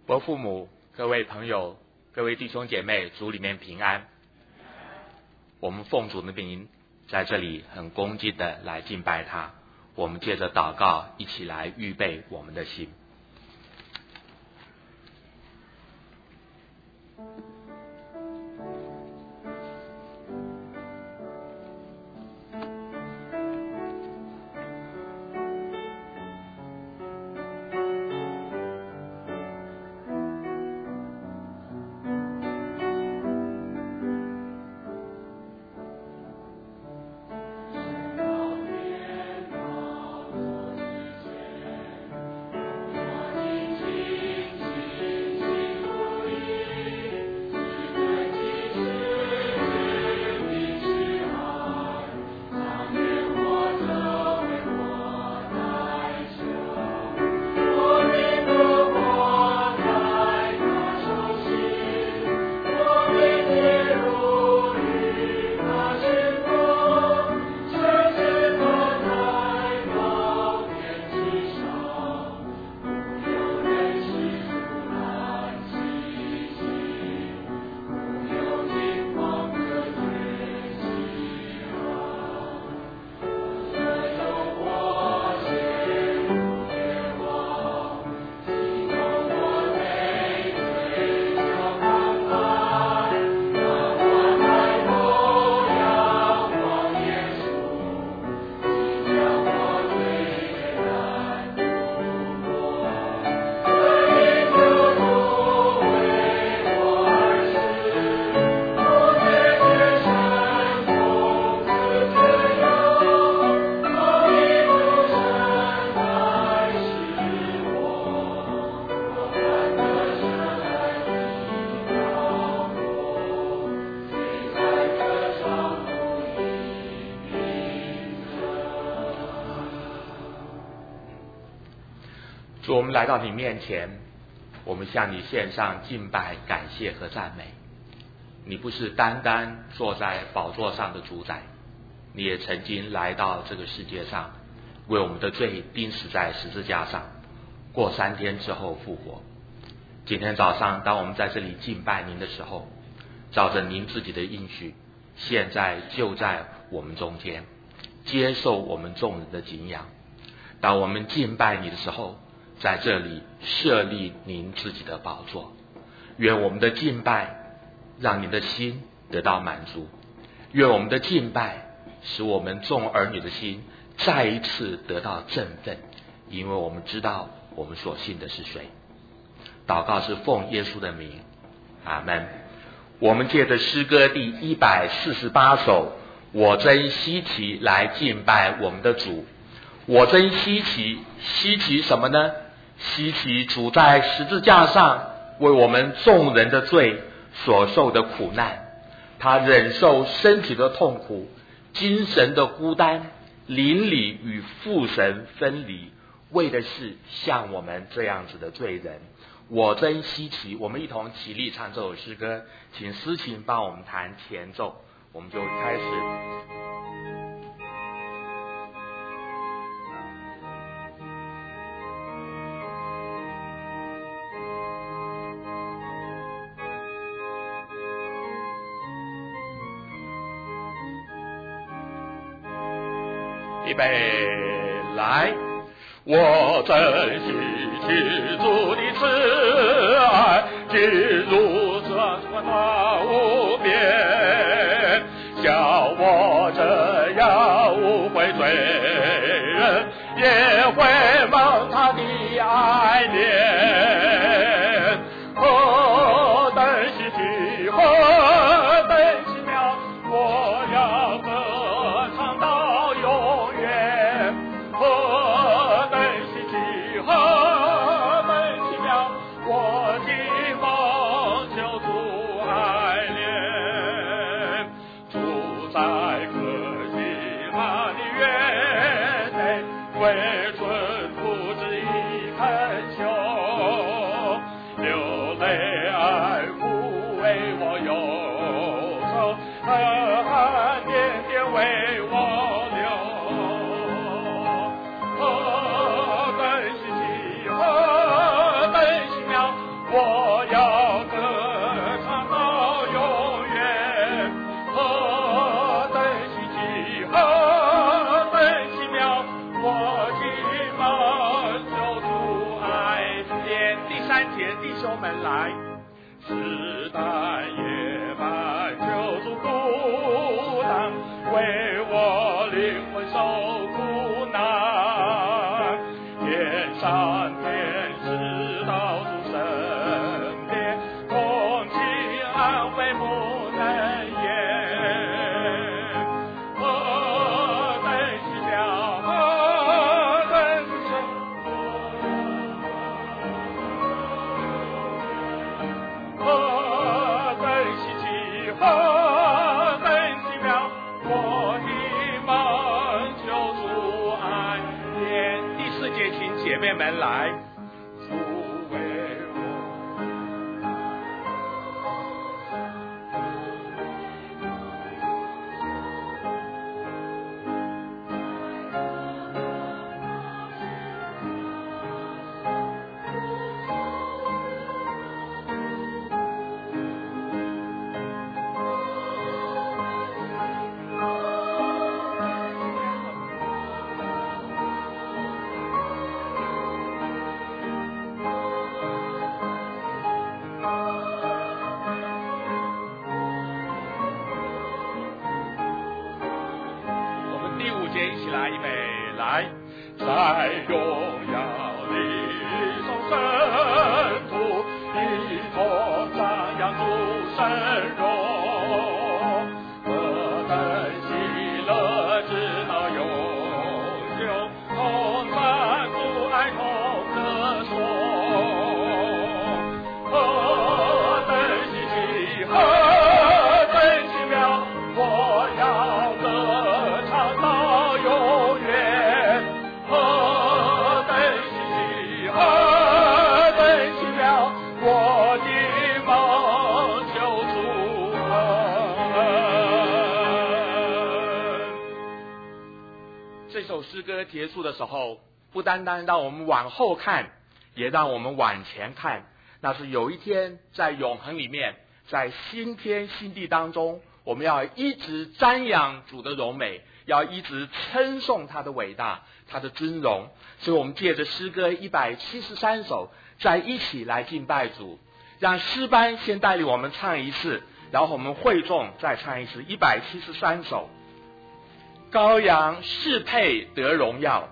伯父母、各位朋友、各位弟兄姐妹，主里面平安。我们奉主的名在这里很恭敬的来敬拜他。我们借着祷告一起来预备我们的心。主，我们来到你面前，我们向你献上敬拜、感谢和赞美。你不是单单坐在宝座上的主宰，你也曾经来到这个世界上，为我们的罪钉死在十字架上，过3天之后复活。今天早上当我们在这里敬拜您的时候，照着您自己的应许，现在就在我们中间，接受我们众人的敬仰。当我们敬拜你的时候，在这里设立您自己的宝座。愿我们的敬拜让您的心得到满足，愿我们的敬拜使我们众儿女的心再一次得到振奋，因为我们知道我们所信的是谁。祷告是奉耶稣的名，阿们。我们借着诗歌第148首，我真稀奇，来敬拜我们的主。我真稀奇，稀奇什么呢？稀奇主在十字架上为我们众人的罪所受的苦难，他忍受身体的痛苦，精神的孤单，邻里与父神分离，为的是像我们这样子的罪人。我真稀奇。我们一同起立唱这首诗歌，请思琴帮我们弹前奏，我们就开始。预备，来！我真稀奇主的慈爱，只如这大无边，像我这样无悔罪人，也会蒙他的爱怜。何等稀奇，何等奇妙，我要歌唱到永远。何等稀奇，何等奇妙，我的梦救主爱怜。主在可喜他的园内，为春父之意恳求，流泪爱抚为我忧愁，狠狠点点为我流。何等稀奇，何等奇妙，我山田弟兄们来， 时代夜半救主孤单，为我灵魂受苦难。天上天使到主身边，同情安慰不能言。何等奇妙，何等奇妙，何等稀奇，何等奇妙！我的梦救主安眠。 第四节，请姐妹们来。 主为我。 我们第五节一起来，预备来。 在荣耀里送圣徒，一同赞扬主神荣，何等喜乐直到永久，同赞主爱同歌颂，何等稀奇，何等奇妙，我要歌唱到永远。何等稀奇，何等奇妙，我的梦救主恩。 这首诗歌结束的时候，不单单让我们往后看，也让我们往前看。那是有一天在永恒里面，在新天新地当中，我们要一直瞻仰主的荣美，要一直称颂他的伟大，他的尊荣。所以我们借着诗歌173首，再一起来敬拜主。让诗班先带领我们唱一次，然后我们会众再唱一次173首。羔羊适配得荣耀。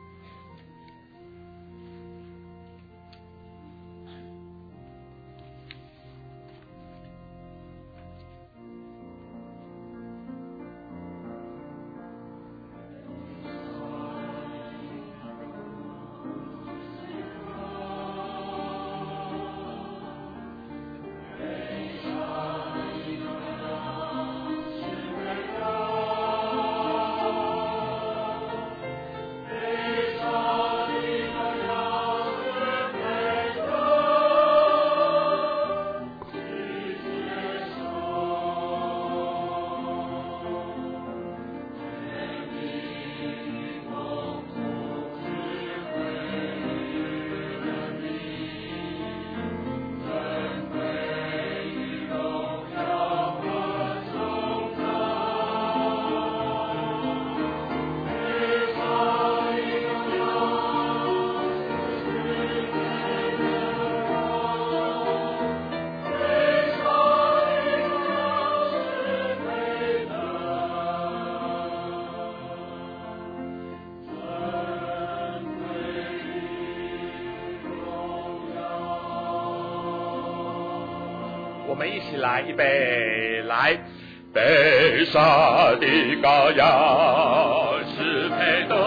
我们一起来，预备来。被杀的羔羊是配得，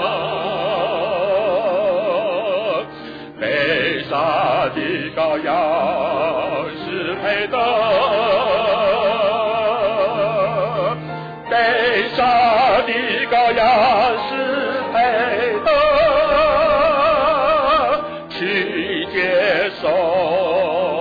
被杀的羔羊是配得，被杀的羔羊是配得，去接受。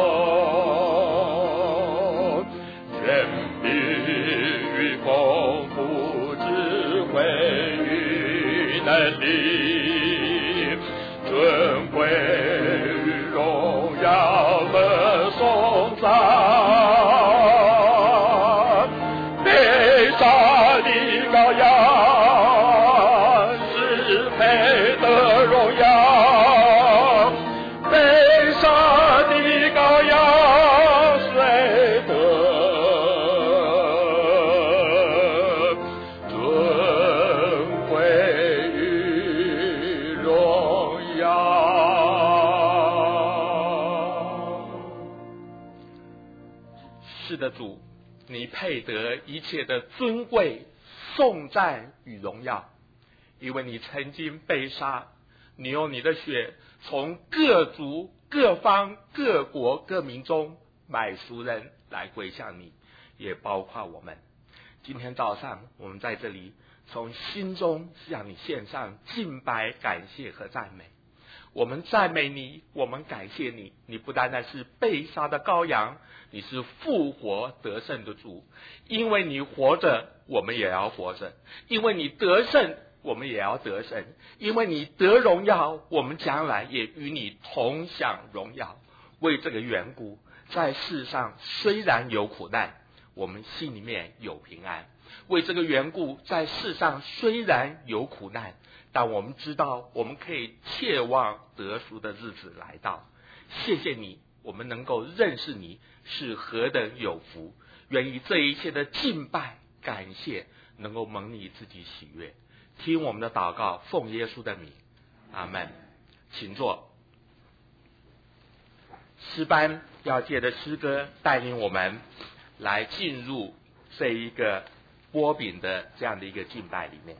能力尊贵荣耀的颂赞，被杀的羔羊是配得荣耀，被杀是的，主，你配得一切的尊贵、颂赞与荣耀，因为你曾经被杀，你用你的血从各族、各方、各国、各民中买赎人来归向你，也包括我们。今天早上我们在这里从心中向你献上敬拜、感谢和赞美。我们赞美你，我们感谢你，你不单单是被杀的羔羊，你是复活得胜的主。因为你活着，我们也要活着；因为你得胜，我们也要得胜；因为你得荣耀，我们将来也与你同享荣耀。为这个缘故，在世上虽然有苦难，我们心里面有平安。为这个缘故，在世上虽然有苦难，但我们知道我们可以切望得赎的日子来到。谢谢你，我们能够认识你是何等有福。愿意这一切的敬拜感谢能够蒙你自己喜悦。听我们的祷告，奉耶稣的名，阿们。请坐。诗班要借着诗歌带领我们来进入这一个波饼的这样的一个敬拜里面。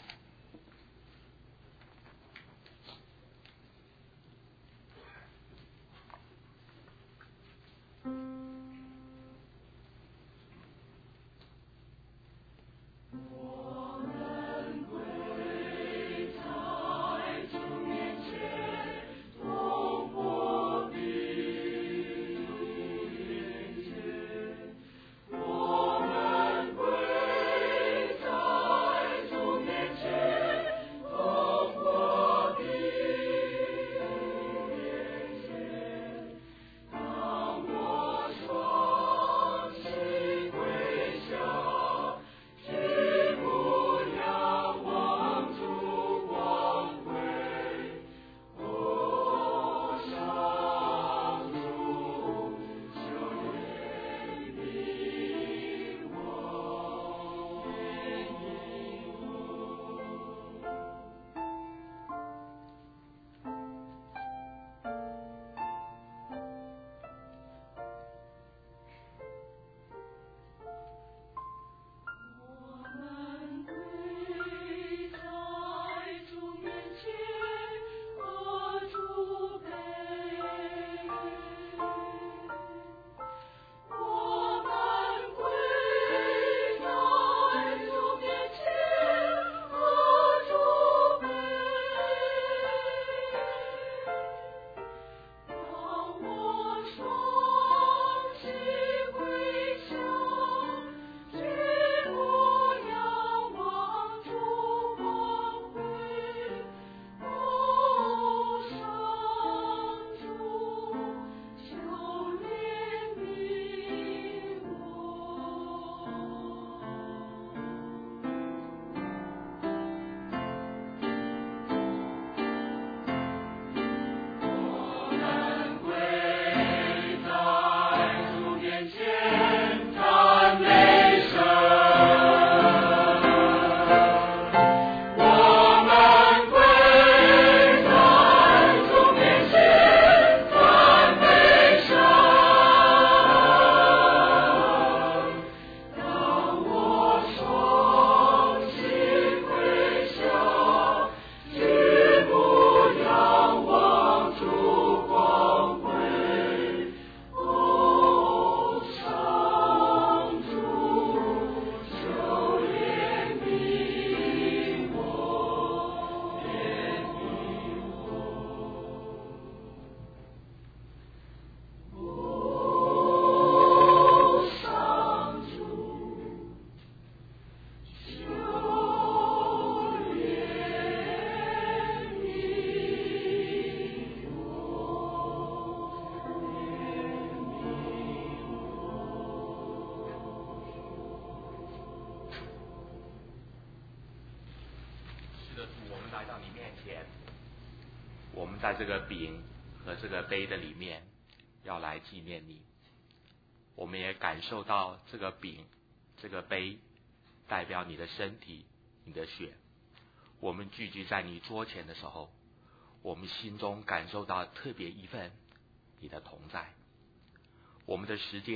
来到你面前，我们在这个饼和这个杯的里面要来纪念你。我们也感受到这个饼这个杯代表你的身体你的血。我们聚集在你桌前的时候，我们心中感受到特别一份你的同在。我们的时间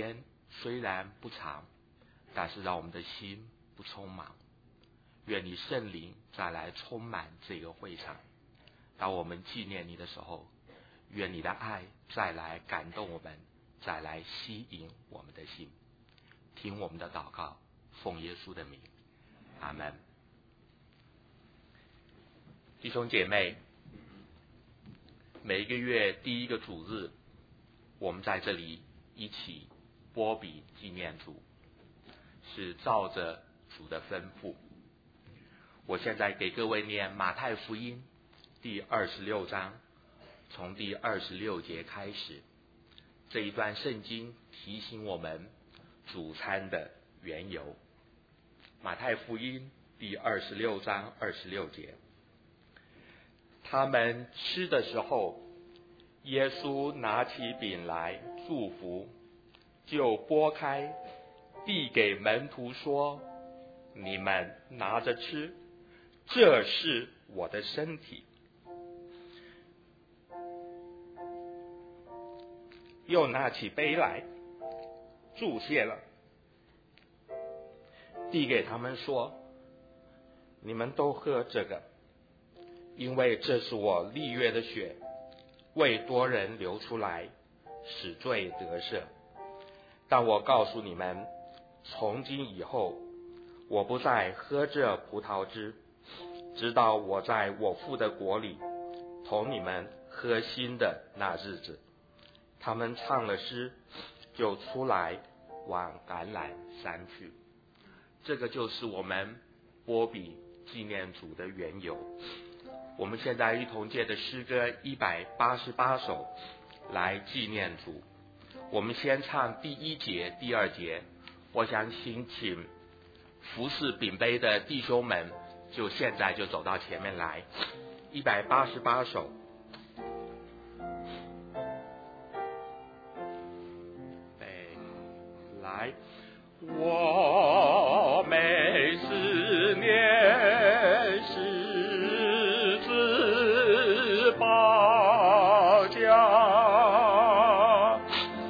虽然不长，但是让我们的心不匆忙。愿你圣灵再来充满这个会场。当我们纪念你的时候，愿你的爱再来感动我们，再来吸引我们的心。听我们的祷告，奉耶稣的名，阿们。弟兄姐妹，每一个月第一个主日，我们在这里一起波比纪念主，是照着主的吩咐。我现在给各位念马太福音第26章，从第26节开始。这一段圣经提醒我们主餐的缘由。马太福音第26章26节，他们吃的时候，耶稣拿起饼来祝福，就拨开，递给门徒说：“你们拿着吃，这是我的身体。”又拿起杯来，祝谢了，递给他们说：“你们都喝这个，因为这是我立约的血，为多人流出来，使罪得赦。但我告诉你们，从今以后，我不再喝这葡萄汁，直到我在我父的国里同你们喝新的那日子。”他们唱了诗，就出来往橄榄山去。这个就是我们波比纪念主的缘由。我们现在一同借着诗歌188首来纪念主。我们先唱第1节、第2节。我想请服侍饼杯的弟兄们，就现在就走到前面来。188首。来，我每思念十字宝架，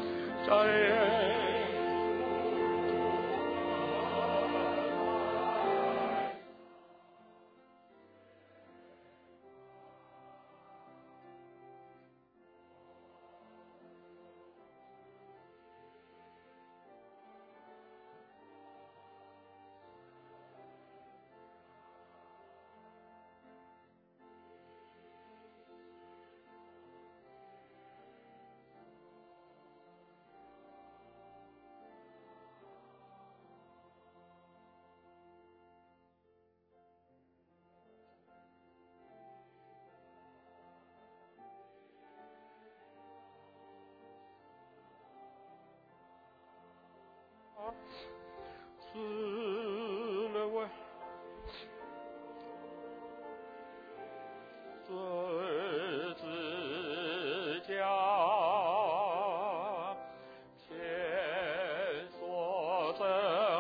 死了我十字架，前所在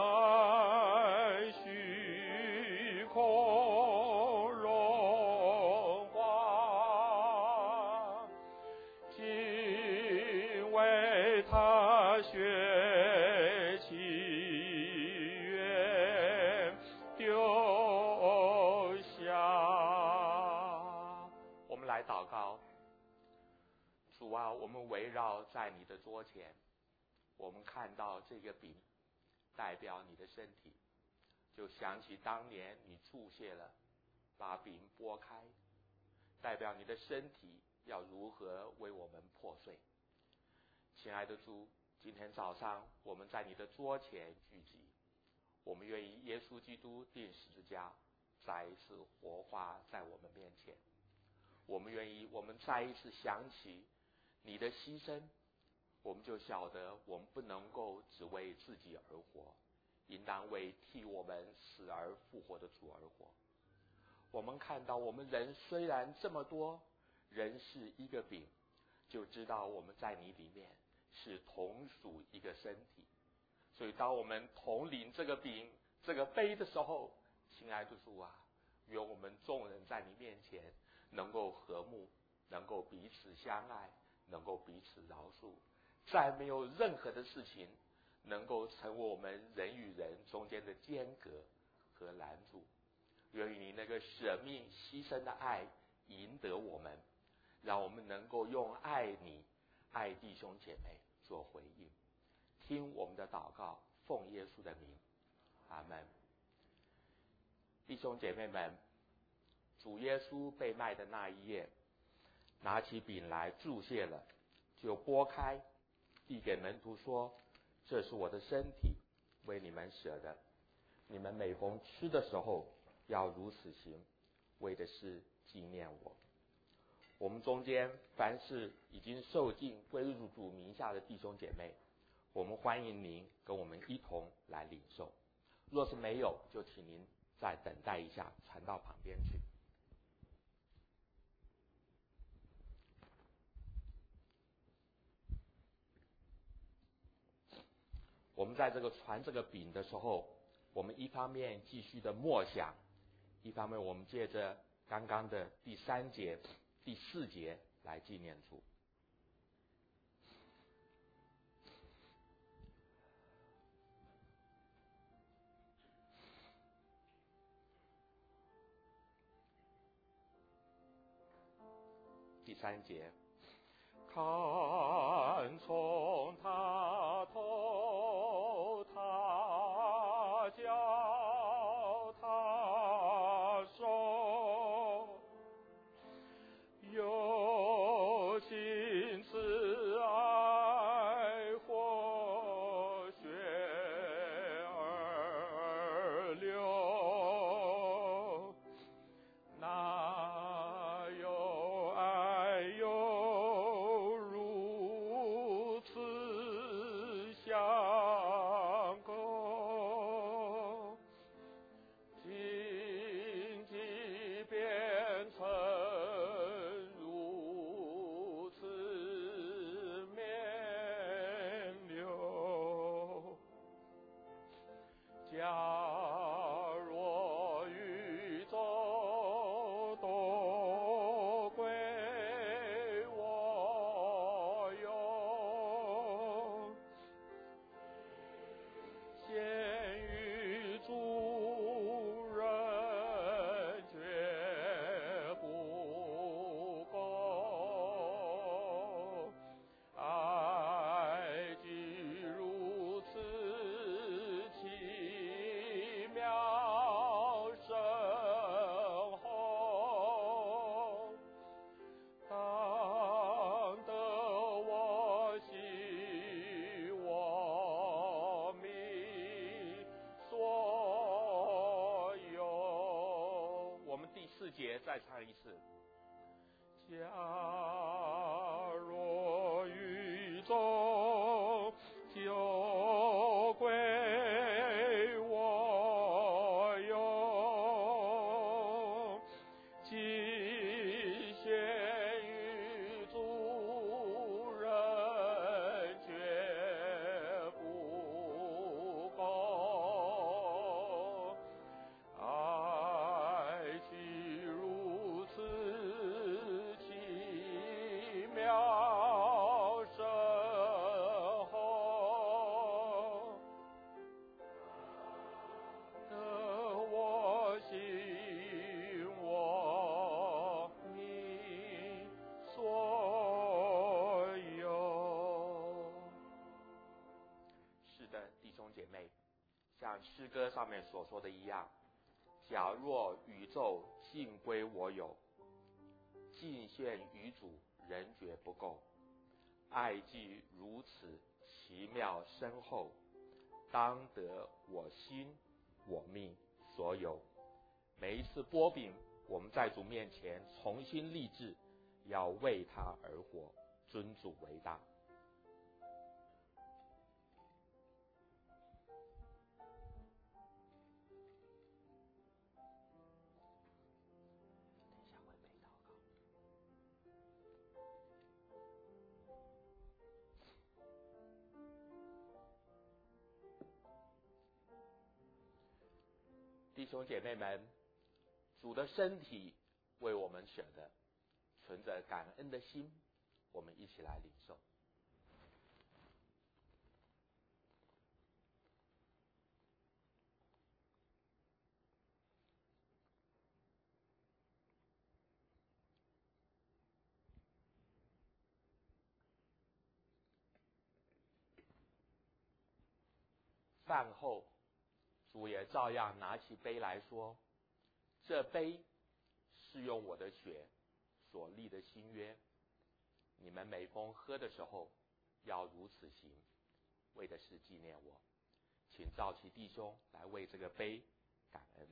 虚空荣华，今为他血起源丢下。我们来祷告。主啊，我们围绕在你的桌前，我们看到这个饼代表你的身体，就想起当年你祝谢了，把饼拨开，代表你的身体要如何为我们破碎。亲爱的主，今天早上我们在你的桌前聚集，我们愿意耶稣基督钉十字架再一次活化在我们面前。我们愿意我们再一次想起你的牺牲，我们就晓得我们不能够只为自己而活，应当为替我们死而复活的主而活。我们看到我们人虽然这么多，人是一个饼，就知道我们在你里面是同属一个身体。所以当我们同领这个饼这个杯的时候，亲爱的主啊，愿我们众人在你面前能够和睦，能够彼此相爱，能够彼此饶恕，再没有任何的事情能够成为我们人与人中间的间隔和拦阻。愿意你那个舍命牺牲的爱赢得我们，让我们能够用爱你、爱弟兄姐妹做回应。听我们的祷告，奉耶稣的名，阿们。弟兄姐妹们，主耶稣被卖的那一夜，拿起饼来祝谢了，就拨开，递给门徒说：“这是我的身体，为你们舍的。你们每逢吃的时候，要如此行，为的是纪念我。”我们中间凡是已经受尽归入主名下的弟兄姐妹，我们欢迎您跟我们一同来领受。若是没有，就请您再等待一下，传到旁边去。我们在这个传这个饼的时候，我们一方面继续的默想，一方面我们借着刚刚的第3节、第4节来纪念主。第3节，看从他头，他脚，他手，有情慈爱活血而流，哪有爱有如此相共，荆棘变成如此绵流。假若宇宙都归我有，献于主人绝不够，爱既如此奇妙深厚，当得我心我命所有。我们第4节再唱一次。假若宇宙就归我有，既献于主人绝不够，爱既如此奇妙深厚，得我心我命所有。是的，弟兄姐妹，像诗歌上面所说的一样，假若宇宙尽归我有，尽献于主人绝不够，爱既如此奇妙深厚，当得我心我命所有。每一次擘饼，我们在主面前重新立志，要为他而活，尊主为大。等一下会被祷告。弟兄姐妹们，主的身体为我们舍的，存着感恩的心，我们一起来领受。 饭后，主也照样拿起杯来说：“这杯是用我的血所立的新约，你们每逢喝的时候，要如此行，为的是纪念我。请召其弟兄来为这个杯感恩。”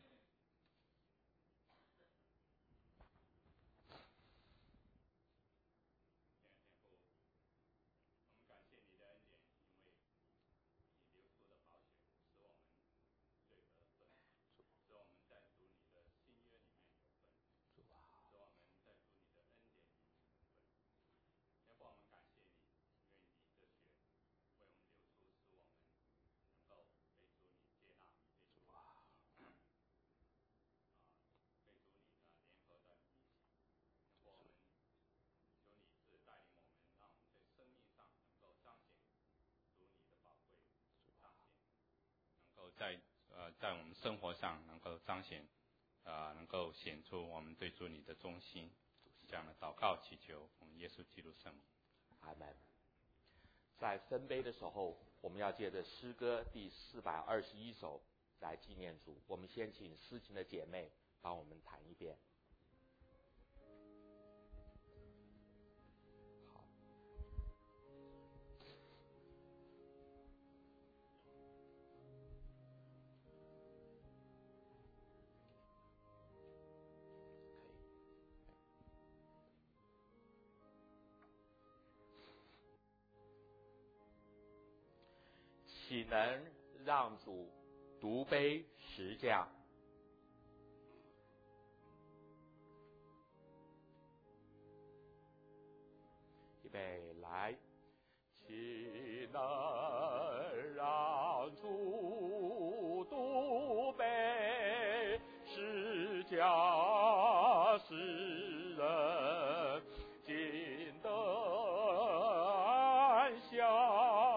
在我们生活上能够彰显，能够显出我们对主你的忠心。这样的祷告祈求我们耶稣基督圣名。 阿门。在分杯的时候，我们要借着诗歌第421首来纪念主。我们先请诗琴的姐妹帮我们弹一遍。岂能让主独杯实降？预备来，岂能让主独杯实降？使人尽得安详。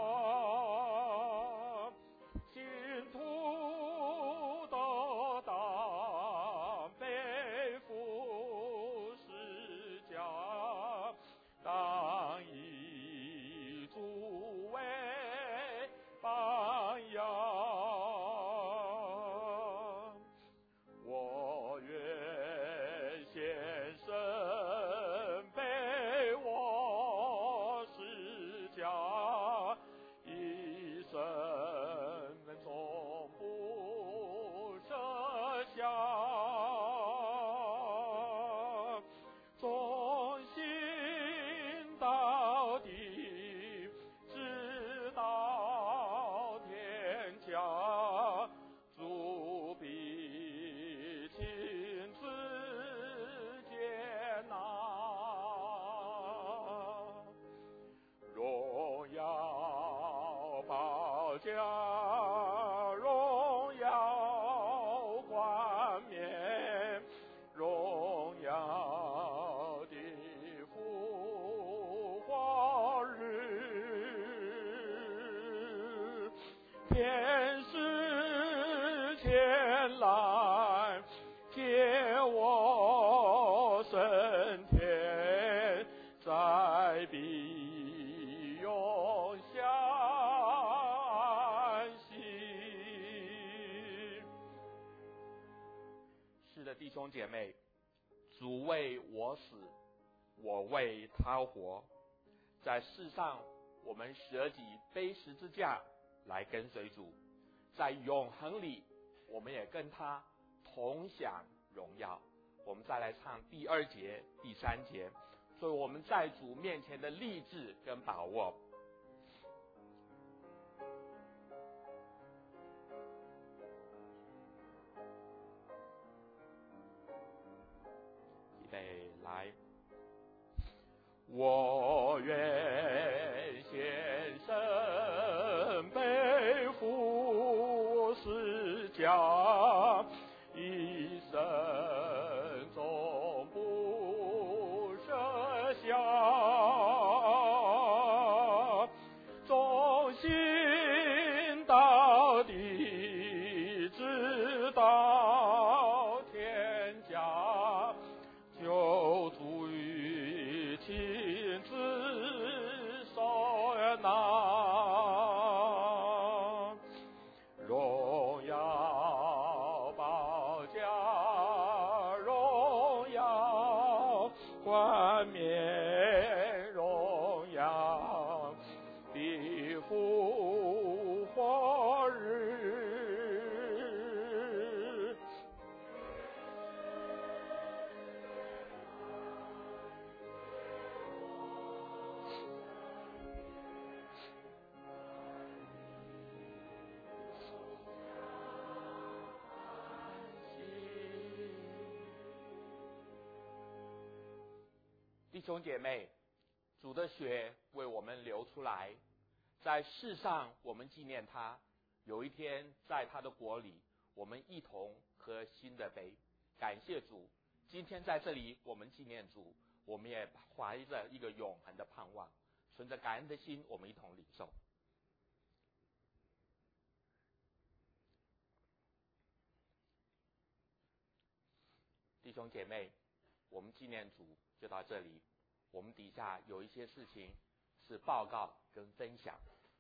荣耀冠冕，荣耀的复活日，天使前来接我升天，在必永享喜。是的，弟兄姐妹，主为我死，我为他活。在世上，我们舍己背十字架来跟随主，在永恒里，我们也跟他同享荣耀。我们再来唱第2节、第3节，作为我们在主面前的立志跟把握。预备来，我愿献身背负十架，一生总不舍下，忠心到底，直到天家，就主于亲自受难。 弟兄姐妹，主的血为我们流出来，在世上我们纪念他，有一天在他的国里，我们一同喝新的杯。感谢主，今天在这里我们纪念主，我们也怀着一个永恒的盼望，存着感恩的心，我们一同领受。弟兄姐妹，我们纪念主就到这里，我们底下有一些事情是报告跟分享。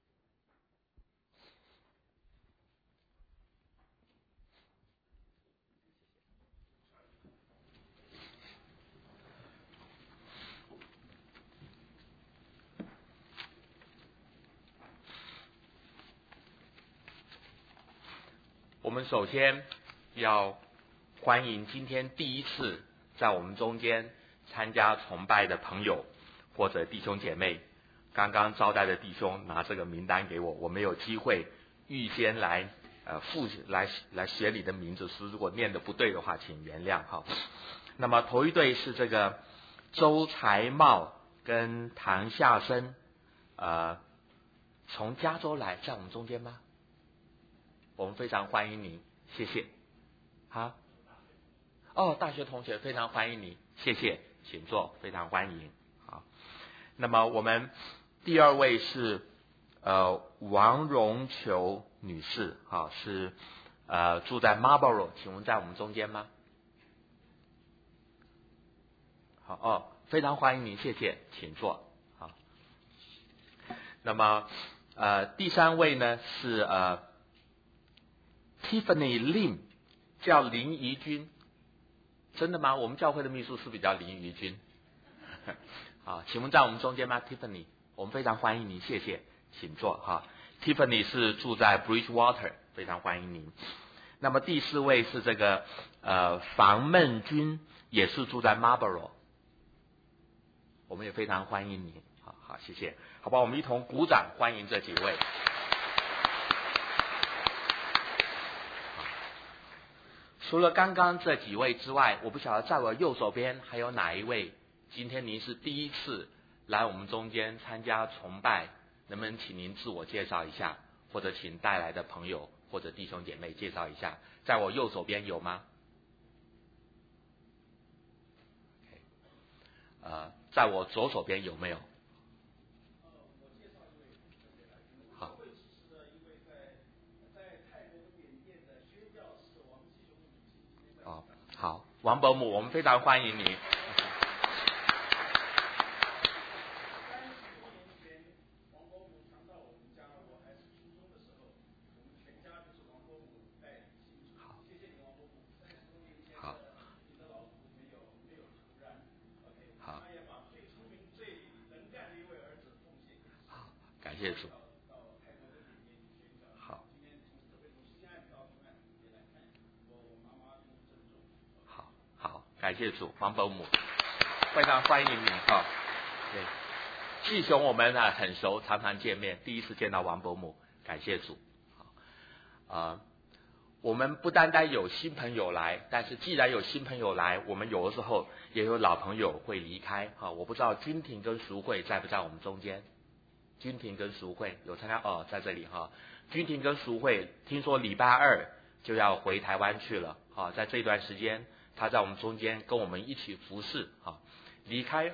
我们首先要欢迎今天第一次在我们中间参加崇拜的朋友或者弟兄姐妹。刚招待的弟兄拿这个名单给我，我没有机会预先来写你的名字，是如果念的不对的话，请原谅哈。那么头一队是这个周才茂跟唐夏生，从加州来，在我们中间吗？我们非常欢迎您，谢谢。好，大学同学非常欢迎你，谢谢，请坐，非常欢迎。好，那么我们第二位是王荣球女士，是住在 Marlboro， 请问在我们中间吗？好，非常欢迎您，谢谢，请坐。好，那么第三位呢是Tiffany Lim， 叫林怡君，真的吗？我们教会的秘书是不是叫林怡君？好，请问在我们中间吗 ？Tiffany， 我们非常欢迎您，谢谢，请坐哈。Tiffany 是住在 Bridgewater， 非常欢迎您。那么第四位是这个房孟君，也是住在 Marlboro， 我们也非常欢迎您。好，谢谢。好吧，我们一同鼓掌欢迎这几位。除了刚刚这几位之外，我不晓得在我右手边还有哪一位，今天您是第一次来我们中间参加崇拜，能不能请您自我介绍一下，或者请带来的朋友或者弟兄姐妹介绍一下？在我右手边有吗？在我左手边有没有？好。好，王伯母，我们非常欢迎你。30多年前，王伯母常到我们家，我还是初中的时候，我们全家就是王伯母带领信主。好，谢谢你，王伯母。30多年前的你的老父没有突然 ，OK， 好，他也把最聪明、最能干的一位儿子奉献给神。 好，感谢主。 到泰国的里面去宣教。 好， 今天特别从西岸到东岸也来看我妈妈跟郑重。 好，感谢主，王伯母，非常欢迎你哈。对，季雄我们很熟，常常见面，第一次见到王伯母，感谢主。我们不单单有新朋友来，但是既然有新朋友来，我们有的时候也有老朋友会离开。我不知道君婷跟淑慧在不在我们中间？君婷跟淑慧有参加在这里哈。君婷跟淑慧听说礼拜二就要回台湾去了，在这段时间他在我们中间跟我们一起服侍，离开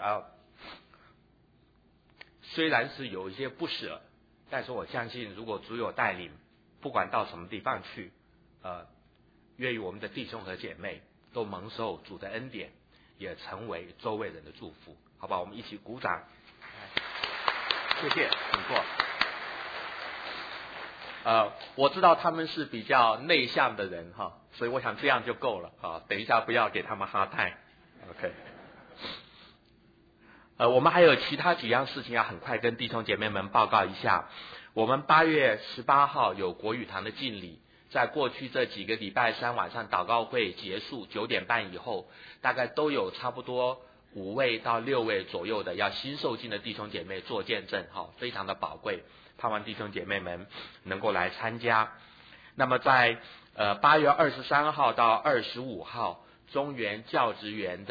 虽然是有一些不舍，但是我相信如果主有带领，不管到什么地方去，愿意我们的弟兄和姐妹都蒙受主的恩典，也成为周围人的祝福，好吧？我们一起鼓掌，谢谢，请坐。我知道他们是比较内向的人哈，所以我想这样就够了。等一下不要给他们hard time。OK。我们还有其他几样事情要很快跟弟兄姐妹们报告一下。我们8月18号有国语堂的敬礼，在过去这几个礼拜三晚上祷告会结束9点半以后，大概都有差不多5位到6位左右的要新受浸的弟兄姐妹做见证，非常的宝贵，盼望弟兄姐妹们能够来参加。那么在8月23号到25号中原教职员的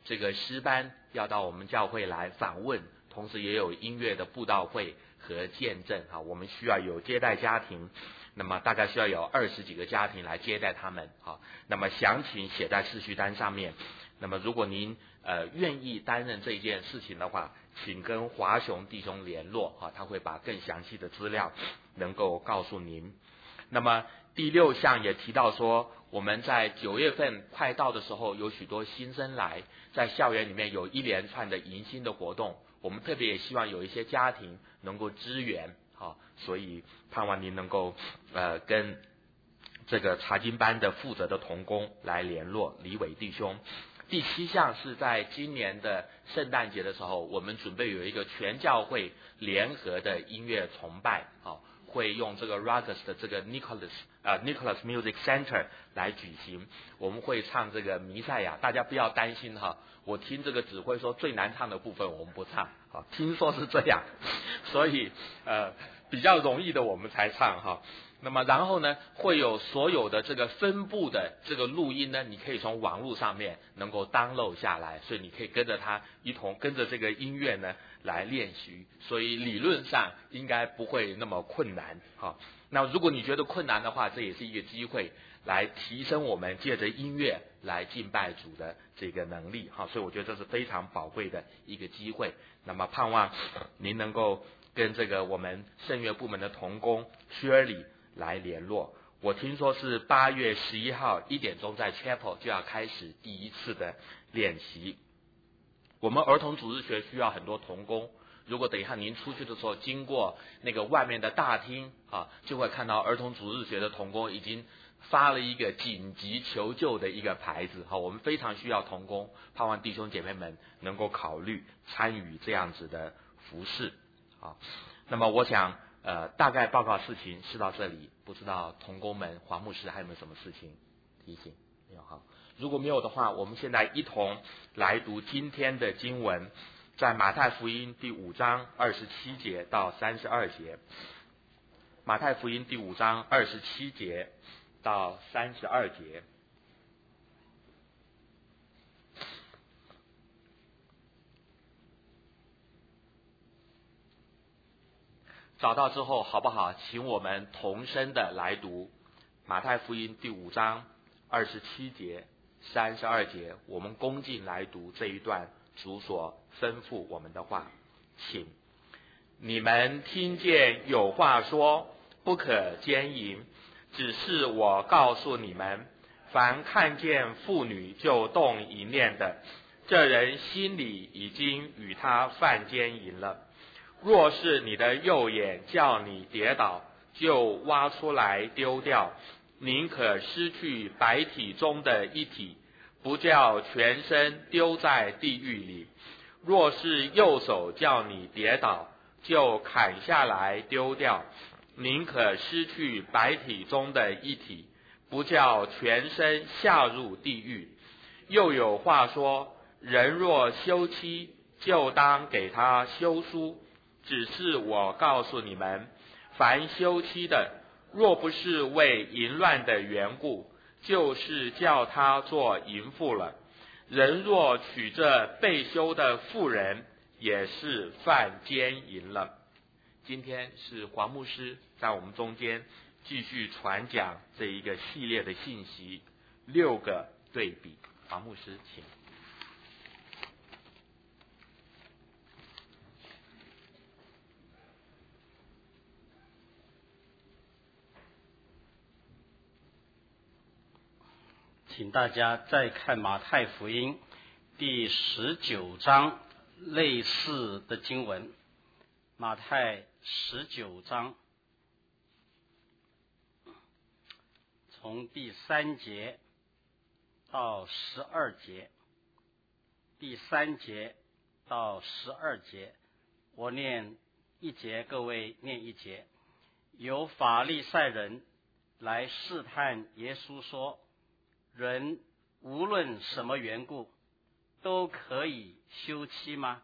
这个诗班要到我们教会来访问，同时也有音乐的布道会和见证啊，我们需要有接待家庭，那么大概需要有20几个家庭来接待他们啊。那么详情写在视讯单上面。那么如果您愿意担任这件事情的话，请跟华雄弟兄联络啊，他会把更详细的资料能够告诉您。那么第6项也提到说，我们在9月份快到的时候，有许多新生来，在校园里面有一连串的迎新的活动，我们特别也希望有一些家庭能够支援啊，所以盼望您能够跟这个查经班的负责的同工来联络李伟弟兄。第7项是在今年的圣诞节的时候，我们准备有一个全教会联合的音乐崇拜啊，会用这个 Ruggers 的这个 Nicholas Music Center 来举行。我们会唱这个弥赛亚，大家不要担心哈，我听这个指挥说最难唱的部分我们不唱啊，听说是这样，所以比较容易的我们才唱哈。那么然后呢，会有所有的这个分部的这个录音呢，你可以从网络上面能够 download 下来，所以你可以跟着它一同跟着这个音乐呢来练习，所以理论上应该不会那么困难哈。那如果你觉得困难的话，这也是一个机会来提升我们借着音乐来敬拜主的这个能力哈，所以我觉得这是非常宝贵的一个机会。那么盼望您能够跟这个我们圣乐部门的同工 Shirley 来联络。我听说是8月11号1点钟在 Chapel 就要开始第一次的练习。我们儿童主日学需要很多同工，如果等一下您出去的时候经过那个外面的大厅啊，就会看到儿童主日学的同工已经发了一个紧急求救的一个牌子哈，我们非常需要同工，盼望弟兄姐妹们能够考虑参与这样子的服事啊。那么我想大概报告事情是到这里，不知道同工们黄牧师还有没有什么事情提醒？没有哈。如果没有的话，我们现在一同来读今天的经文，在马太福音第5章27节到32节。马太福音第5章27节到32节。找到之后好不好？请我们同声的来读马太福音第5章27节、32节，我们恭敬来读这一段主所吩咐我们的话。请，你们听见有话说，不可奸淫，只是我告诉你们，凡看见妇女就动淫念的，这人心里已经与他犯奸淫了。若是你的右眼叫你跌倒，就挖出来丢掉，宁可失去百体中的一体，不叫全身丢在地狱里。若是右手叫你跌倒，就砍下来丢掉，宁可失去百体中的一体，不叫全身下入地狱。又有话说，人若休妻，就当给他休书。只是我告诉你们，凡休妻的，若不是为淫乱的缘故，就是叫他做淫妇了。人若娶这被休的妇人，也是犯奸淫了。今天是黄牧师在我们中间继续传讲这一个系列的信息，6个对比。黄牧师，请。 请大家再看马太福音第19章类似的经文。马太19章从第3节到12节，第3节到12节，我念一节，各位念一节。有法利赛人来试探耶稣说，人无论什么缘故都可以休妻吗？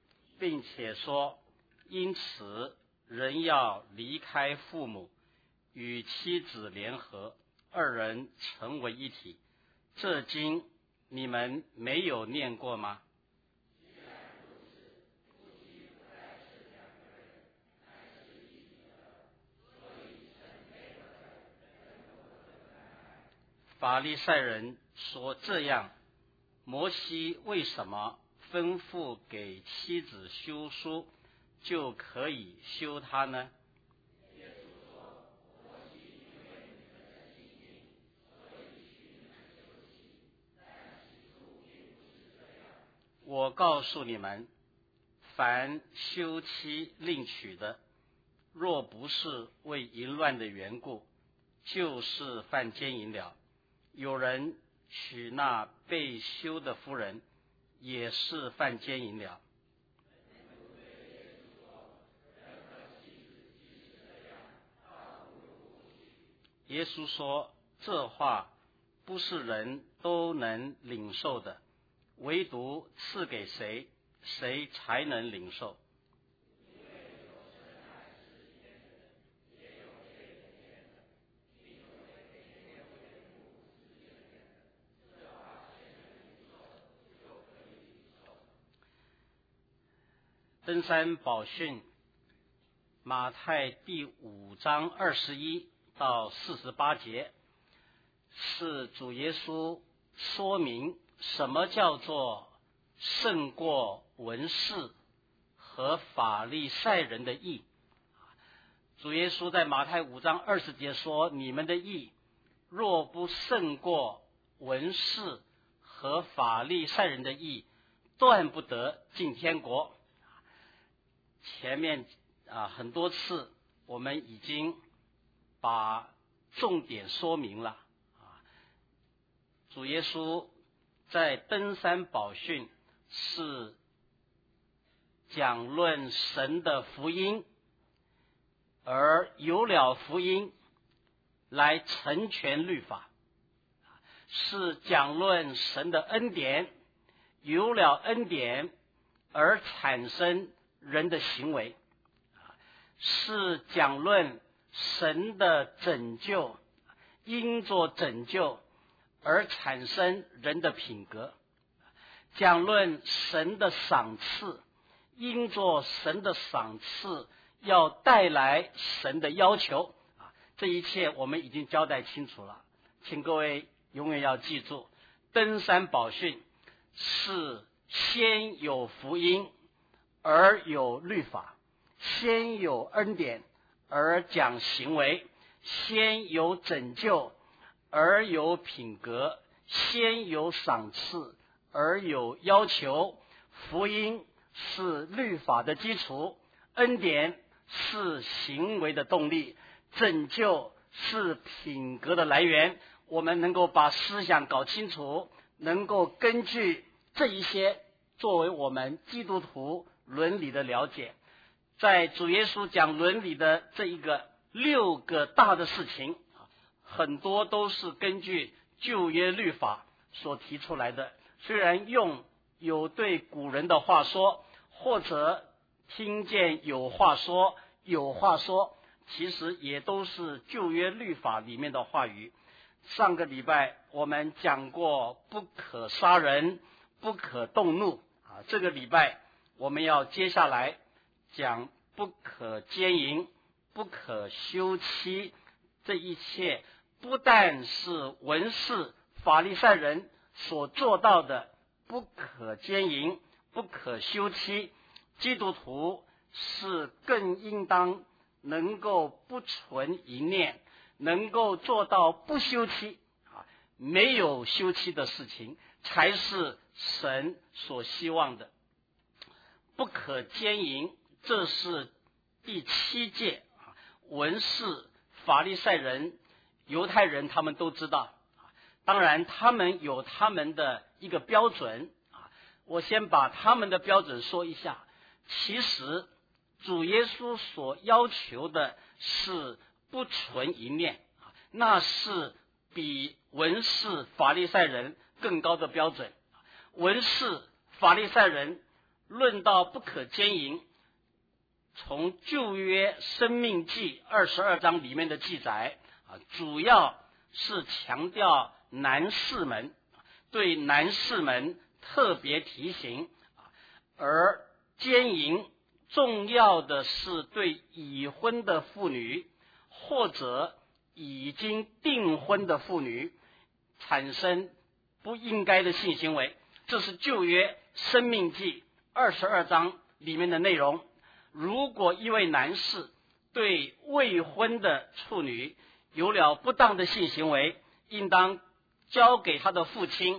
并且说，因此人要离开父母， 与妻子联合，二人成为一体。这经你们没有念过吗？法利赛人说，这样摩西为什么吩咐给妻子休书，就可以休她呢？我告诉你们，凡休妻另娶的，若不是为淫乱的缘故，就是犯奸淫了。有人娶那被休的夫人，也是犯奸淫了。耶稣说，这话不是人都能领受的，唯独赐给谁，谁才能领受。登山宝训，马太第5章21到48节，是主耶稣说明什么叫做胜过文士和法利赛人的义。主耶稣在马太5章20节说，你们的义若不胜过文士和法利赛人的义，断不得进天国。前面很多次我们已经把重点说明了。主耶稣在登山宝训是讲论神的福音，而有了福音来成全律法，是讲论神的恩典，有了恩典而产生人的行为，是讲论神的拯救，因着拯救而产生人的品格，讲论神的赏赐，因着神的赏赐要带来神的要求。这一切我们已经交代清楚了，请各位永远要记住，登山宝训是先有福音而有律法，先有恩典而讲行为，先有拯救而有品格，先有赏赐而有要求。福音是律法的基础，恩典是行为的动力，拯救是品格的来源。我们能够把思想搞清楚，能够根据这一些作为我们基督徒伦理的了解。在主耶稣讲伦理的这一个6个大的事情，很多都是根据旧约律法所提出来的，虽然有对古人的话说，或者听见有话说，其实也都是旧约律法里面的话语。上个礼拜我们讲过不可杀人，不可动怒，这个礼拜我们要接下来讲不可奸淫，不可休妻。这一切不但是文士法利赛人所做到的，不可奸淫，不可休妻，基督徒是更应当能够不存淫念，能够做到不休妻。没有休妻的事情才是神所希望的。不可奸淫，这是第7诫，文士法利赛人犹太人他们都知道，当然他们有他们的一个标准，我先把他们的标准说一下。其实主耶稣所要求的是不存淫念，那是比文士法利赛人更高的标准。文士法利赛人论到不可奸淫， 从旧约申命记22章里面的记载主要是强调男士们，对男士们特别提醒，而奸淫重要的是对已婚的妇女或者已经订婚的妇女产生不应该的性行为，这是旧约申命记22章里面的内容。如果一位男士对未婚的处女有了不当的性行为，应当交给他的父亲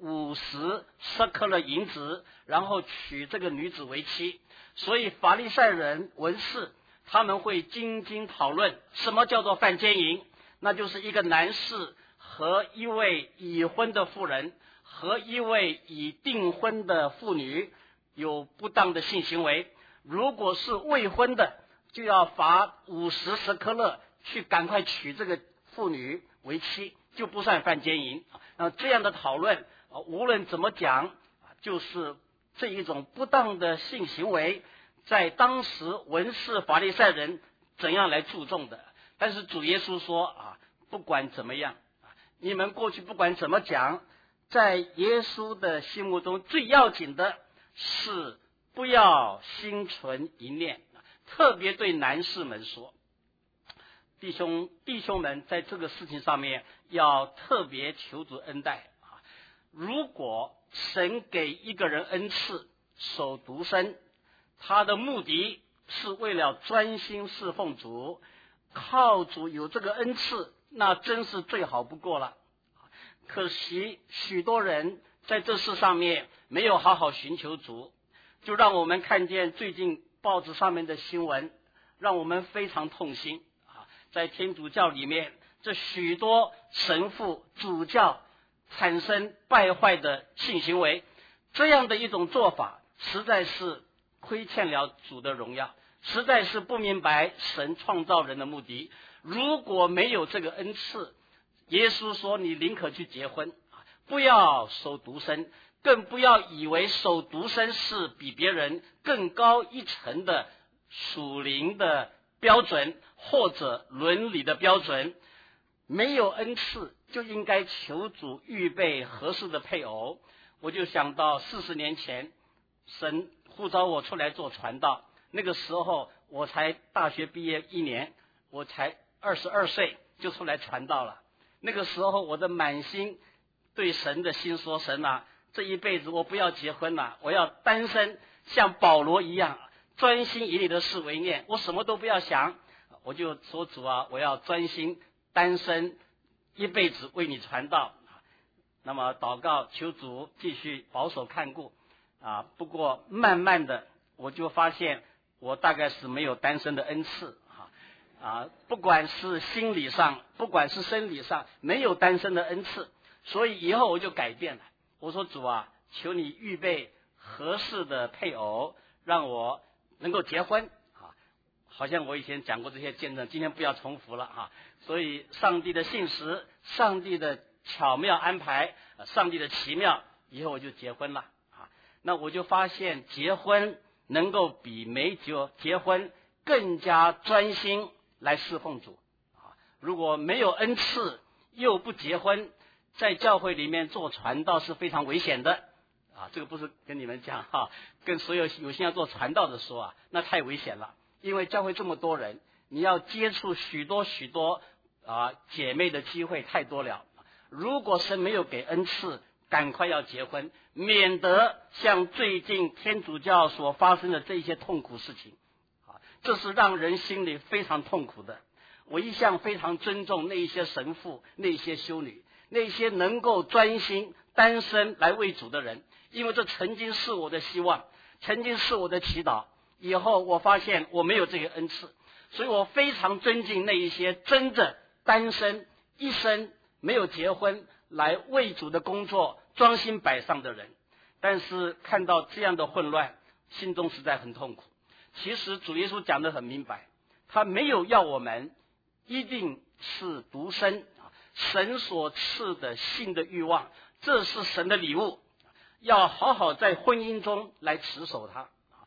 50舍客勒银子，然后娶这个女子为妻。所以法利赛人文士他们会津津讨论什么叫做犯奸淫，那就是一个男士和一位已婚的妇人和一位已订婚的妇女有不当的性行为，如果是未婚的，就要罚50舍客勒去赶快娶这个妇女为妻，就不算犯奸淫。这样的讨论无论怎么讲，就是这一种不当的性行为在当时文士法利赛人怎样来注重的。但是主耶稣说不管怎么样，你们过去不管怎么讲，在耶稣的心目中最要紧的是不要心存淫念，特别对男士们说，弟兄们在这个事情上面要特别求主恩待。如果神给一个人恩赐守独身，他的目的是为了专心侍奉主，靠主有这个恩赐，那真是最好不过了。可惜许多人在这事上面没有好好寻求主，就让我们看见最近报纸上面的新闻，让我们非常痛心。在天主教里面，这许多神父主教产生败坏的性行为，这样的一种做法实在是亏欠了主的荣耀，实在是不明白神创造人的目的。如果没有这个恩赐，耶稣说你宁可去结婚，不要守独身，更不要以为守独身是比别人更高一层的属灵的标准或者伦理的标准。没有恩赐就应该求主预备合适的配偶。我就想到40年前神呼召我出来做传道，那个时候我才大学毕业1年，我才22岁就出来传道了。那个时候我的满心对神的心说，神啊，这一辈子我不要结婚了，我要单身，像保罗一样专心以你的事为念，我什么都不要想。我就说主啊，我要专心单身一辈子为你传道。那么祷告求主继续保守看顾不过慢慢的我就发现我大概是没有单身的恩赐不管是心理上不管是生理上没有单身的恩赐，所以以后我就改变了。我说主啊，求你预备合适的配偶，让我能够结婚好像我以前讲过这些见证，今天不要重复了所以上帝的信实，上帝的巧妙安排，上帝的奇妙，以后我就结婚了那我就发现结婚能够比没结婚更加专心来侍奉主如果没有恩赐又不结婚，在教会里面做传道是非常危险的这个不是跟你们讲跟所有有心要做传道的说那太危险了。因为教会这么多人，你要接触许多姐妹的机会太多了。如果神没有给恩赐，赶快要结婚，免得像最近天主教所发生的这些痛苦事情这是让人心里非常痛苦的。我一向非常尊重那些神父，那些修女，那些能够专心单身来为主的人，因为这曾经是我的希望，曾经是我的祈祷。以后我发现我没有这个恩赐，所以我非常尊敬那一些真正单身一生没有结婚来为主的工作专心摆上的人。但是看到这样的混乱，心中实在很痛苦。其实主耶稣讲得很明白，他没有要我们一定是独身，神所赐的性的欲望，这是神的礼物，要好好在婚姻中来持守它。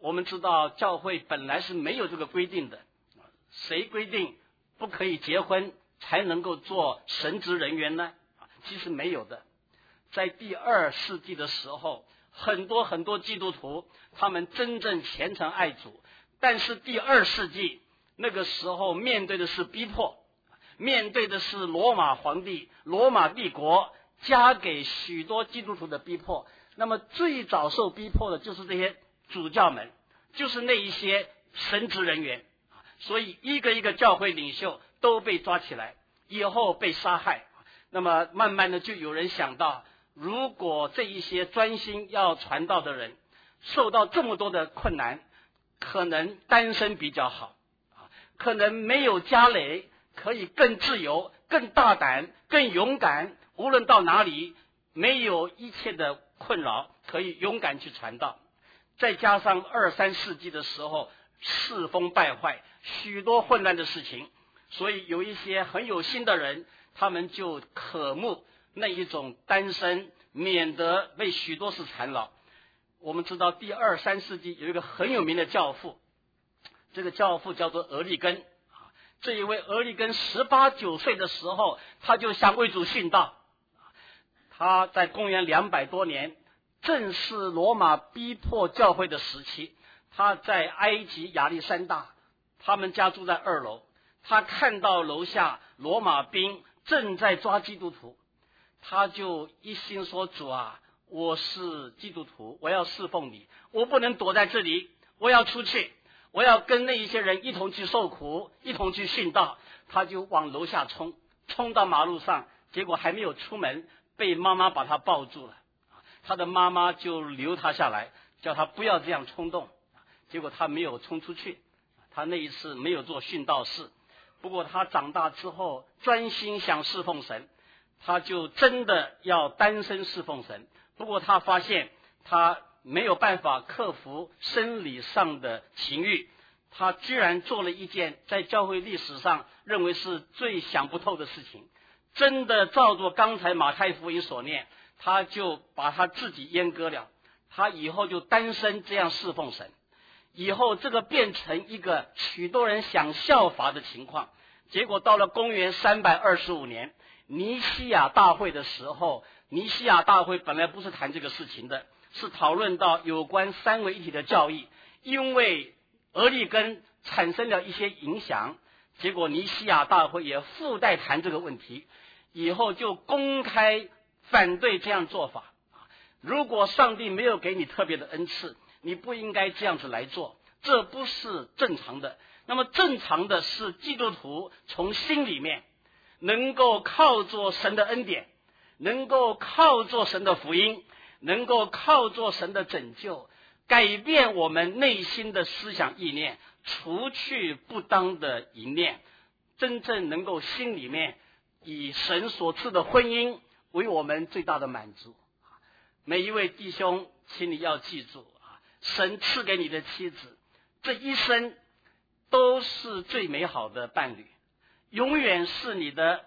我们知道教会本来是没有这个规定的，谁规定不可以结婚才能够做神职人员呢？其实没有的。在第2世纪的时候，很多基督徒他们真正虔诚爱主，但是第2世纪那个时候面对的是逼迫，面对的是罗马皇帝、罗马帝国加给许多基督徒的逼迫。那么最早受逼迫的就是这些主教们，就是那一些神职人员，所以一个一个教会领袖都被抓起来，以后被杀害。那么慢慢的就有人想到，如果这一些专心要传道的人受到这么多的困难，可能单身比较好，可能没有家累，可以更自由、更大胆、更勇敢，无论到哪里没有一切的困扰，可以勇敢去传道。再加上2、3世纪的时候世风败坏，许多混乱的事情，所以有一些很有心的人，他们就渴慕那一种单身，免得被许多事缠绕。我们知道第2、3世纪有一个很有名的教父，这个教父叫做俄利根。这一位俄利根18、19岁的时候，他就向为主殉道。他在公元200多年，正是罗马逼迫教会的时期。他在埃及亚历山大，他们家住在2楼，他看到楼下罗马兵正在抓基督徒，他就一心说：主啊，我是基督徒，我要侍奉你，我不能躲在这里，我要出去，我要跟那一些人一同去受苦，一同去殉道。他就往楼下冲到马路上，结果还没有出门，被妈妈把他抱住了。他的妈妈就留他下来，叫他不要这样冲动。结果他没有冲出去，他那一次没有做殉道士。不过他长大之后专心想侍奉神，他就真的要单身侍奉神。不过他发现他没有办法克服生理上的情欲，他居然做了一件在教会历史上认为是最想不透的事情，真的照着刚才马太福音所念，他就把他自己阉割了，他以后就单身这样侍奉神。以后这个变成一个许多人想效法的情况。结果到了公元325年尼西亚大会的时候，尼西亚大会本来不是谈这个事情的，是讨论到有关三位一体的教义，因为俄利根产生了一些影响，结果尼西亚大会也附带谈这个问题，以后就公开反对这样做法。如果上帝没有给你特别的恩赐，你不应该这样子来做，这不是正常的。那么正常的是基督徒从心里面能够靠着神的恩典，能够靠着神的福音，能够靠着神的拯救，改变我们内心的思想意念，除去不当的淫念，真正能够心里面以神所赐的婚姻为我们最大的满足。每一位弟兄，请你要记住，神赐给你的妻子，这一生都是最美好的伴侣，永远是你的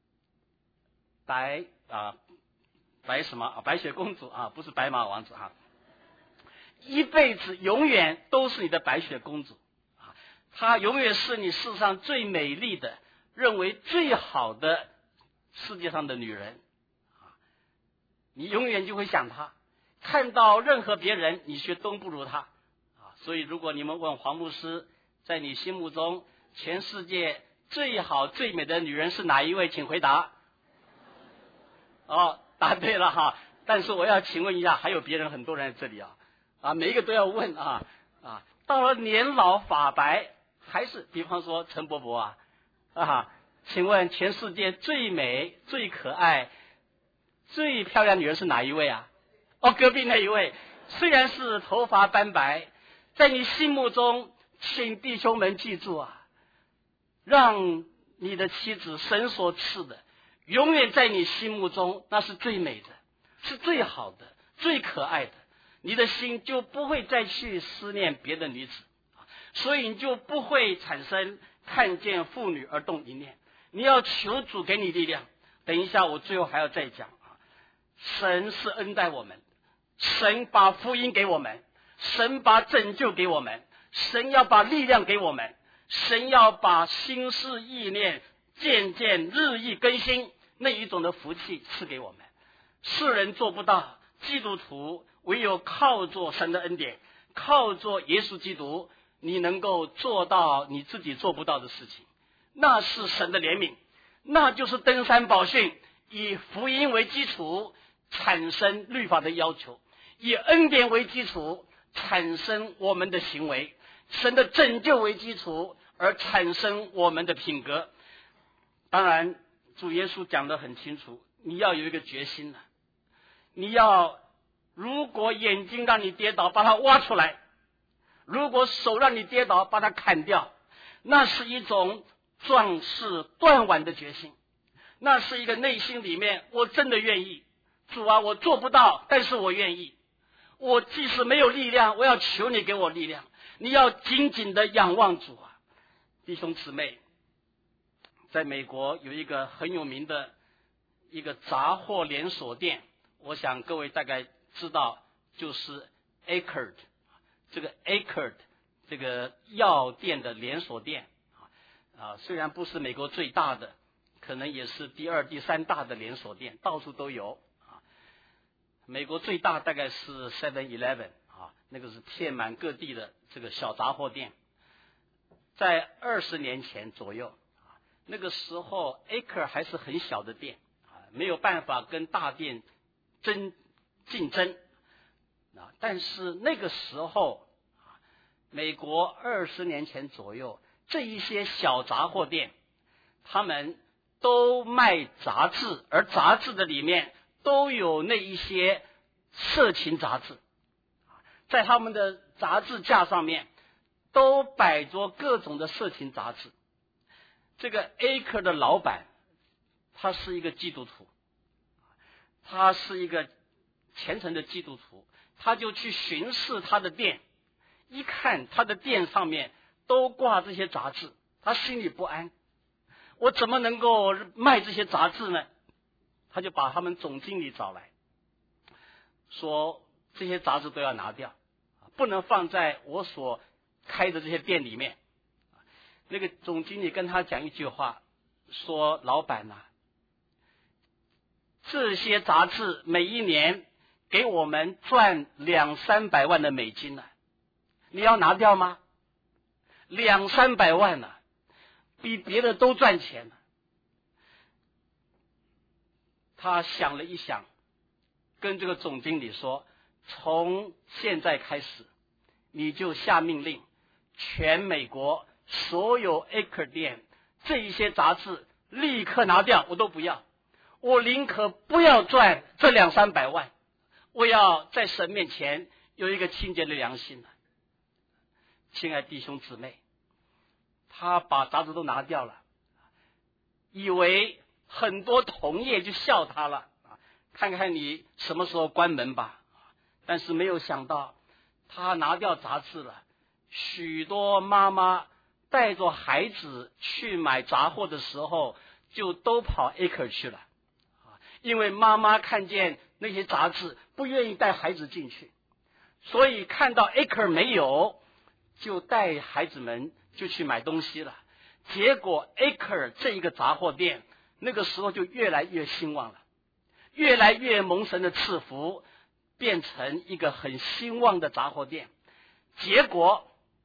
白雪公主啊，不是白马王子啊，一辈子永远都是你的白雪公主啊，她永远是你世上最美丽的，认为最好的世界上的女人啊，你永远就会想她，看到任何别人你却都不如她啊。所以如果你们问黄牧师，在你心目中全世界最好最美的女人是哪一位，请回答。答对了哈。但是我要请问一下，还有别人很多人在这里每一个都要问到了年老发白，还是比方说陈伯伯请问全世界最美最可爱最漂亮女人是哪一位啊？隔壁那一位，虽然是头发斑白，在你心目中，请弟兄们记住让你的妻子神所赐的永远在你心目中，那是最美的，是最好的，最可爱的，你的心就不会再去思念别的女子，所以你就不会产生看见妇女而动淫念。你要求主给你力量。等一下我最后还要再讲神是恩待我们，神把福音给我们， 神把拯救给我们，神要把力量给我们，神要把心思意念渐渐日益更新那一种的福气赐给我们。世人做不到，基督徒唯有靠着神的恩典，靠着耶稣基督，你能够做到你自己做不到的事情，那是神的怜悯，那就是登山宝训，以福音为基础产生律法的要求，以恩典为基础产生我们的行为，神的拯救为基础而产生我们的品格。当然主耶稣讲得很清楚，你要有一个决心了，你要如果眼睛让你跌倒把它挖出来，如果手让你跌倒把它砍掉，那是一种壮士断腕的决心，那是一个内心里面我真的愿意，主啊我做不到，但是我愿意，我即使没有力量，我要求你给我力量。你要紧紧的仰望主啊。弟兄姊妹，在美国有一个很有名的一个杂货连锁店，我想各位大概知道，就是 Acard， 这个 Acard 这个药店的连锁店虽然不是美国最大的，可能也是第二第三大的连锁店，到处都有美国最大大概是 7-Eleven 那个是遍满各地的这个小杂货店。在20年前左右那个时候 Acard 还是很小的店没有办法跟大店竞争但是那个时候美国20年前左右，这一些小杂货店他们都卖杂志，而杂志的里面都有那一些色情杂志，在他们的杂志架上面都摆着各种的色情杂志。这个 Acard 的老板他是一个基督徒，他是一个虔诚的基督徒，他就去巡视他的店，一看他的店上面都挂这些杂志，他心里不安，我怎么能够卖这些杂志呢？他就把他们总经理找来，说这些杂志都要拿掉，不能放在我所开的这些店里面。那个总经理跟他讲一句话，说老板这些杂志每一年给我们赚200-300万的美金你要拿掉吗？200-300万比别的都赚钱他想了一想，跟这个总经理说，从现在开始你就下命令，全美国所有 Acard 店这一些杂志立刻拿掉，我都不要，我宁可不要赚这200-300万，我要在神面前有一个清洁的良心亲爱弟兄姊妹，他把杂志都拿掉了，以为很多同业就笑他了看看你什么时候关门吧。但是没有想到他拿掉杂志了，许多妈妈带着孩子去买杂货的时候就都跑 Acard 去了因为妈妈看见那些杂志不愿意带孩子进去，所以看到 Acard 没有，就带孩子们就去买东西了。结果 Acard 这一个杂货店那个时候就越来越兴旺了，越来越蒙神的赐福，变成一个很兴旺的杂货店。结果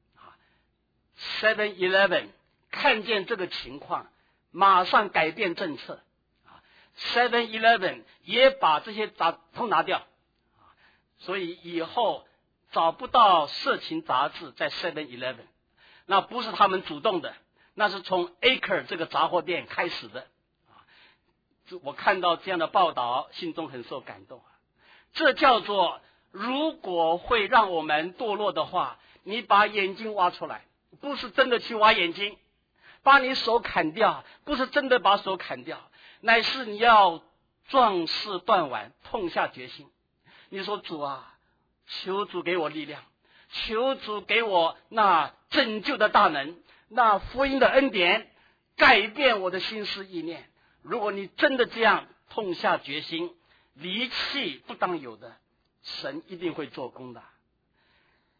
7-Eleven 看见这个情况，马上改变政策，7-Eleven 也把这些都拿掉所以以后找不到色情杂志在 7-Eleven， 那不是他们主动的，那是从 Acard 这个杂货店开始的我看到这样的报道，心中很受感动这叫做，如果会让我们堕落的话，你把眼睛挖出来，不是真的去挖眼睛，把你手砍掉，不是真的把手砍掉，乃是你要壮士断腕，痛下决心。你说主啊，求主给我力量，求主给我那拯救的大能，那福音的恩典，改变我的心思意念。如果你真的这样痛下决心，离弃不当有的，神一定会做工的。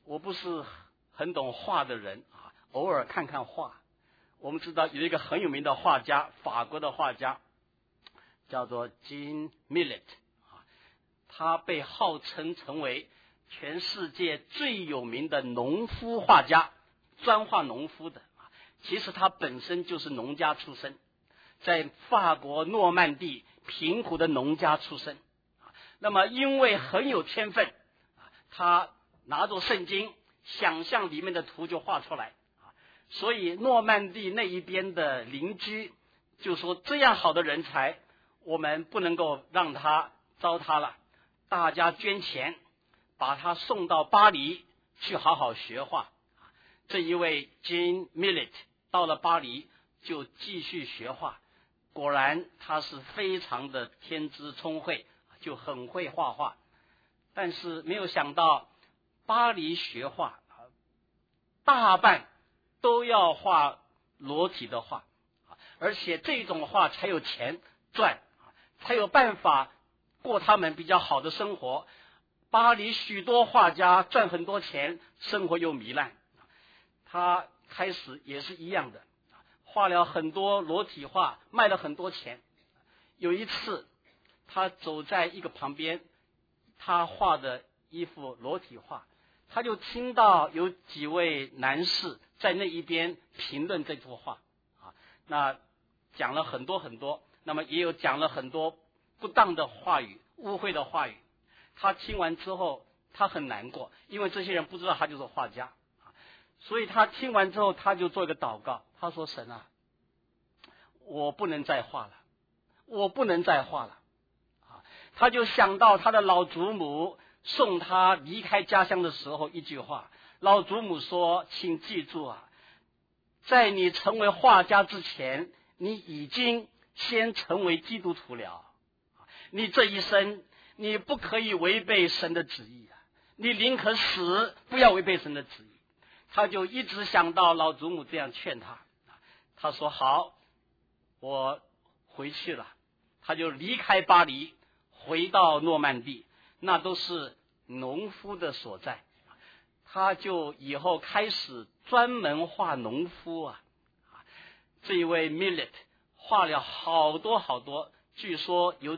我不是很懂画的人啊，偶尔看看画。我们知道有一个很有名的画家，法国的画家叫做 Jean Millet 啊，他被号称成为全世界最有名的农夫画家，专画农夫的啊。其实他本身就是农家出身，在法国诺曼底贫苦的农家出身啊。那么因为很有天分啊，他拿着圣经，想象里面的图就画出来啊。所以诺曼底那一边的邻居就说，这样好的人才，我们不能够让他糟蹋了，大家捐钱把他送到巴黎去好好学画。这一位 Jean Millet 到了巴黎就继续学画，果然他是非常的天资聪慧，就很会画画。但是没有想到巴黎学画大半都要画裸体的画，而且这种画才有钱赚，才有办法过他们比较好的生活。巴黎许多画家赚很多钱，生活又糜烂。他开始也是一样的，画了很多裸体画，卖了很多钱。有一次他走在一个旁边，他画的一幅裸体画，他就听到有几位男士在那一边评论这幅画啊，那讲了很多很多，那么也有讲了很多不当的话语，污秽的话语。他听完之后他很难过，因为这些人不知道他就是画家，所以他听完之后他就做一个祷告，他说，神啊，我不能再画了，我不能再画了啊。他就想到他的老祖母送他离开家乡的时候一句话，老祖母说，请记住啊，在你成为画家之前，你已经先成为基督徒了，你这一生你不可以违背神的旨意啊，你宁可死不要违背神的旨意。他就一直想到老祖母这样劝他，他说好，我回去了。他就离开巴黎，回到诺曼底，那都是农夫的所在。他就以后开始专门画农夫啊。这一位 Millet 画了好多好多，据说有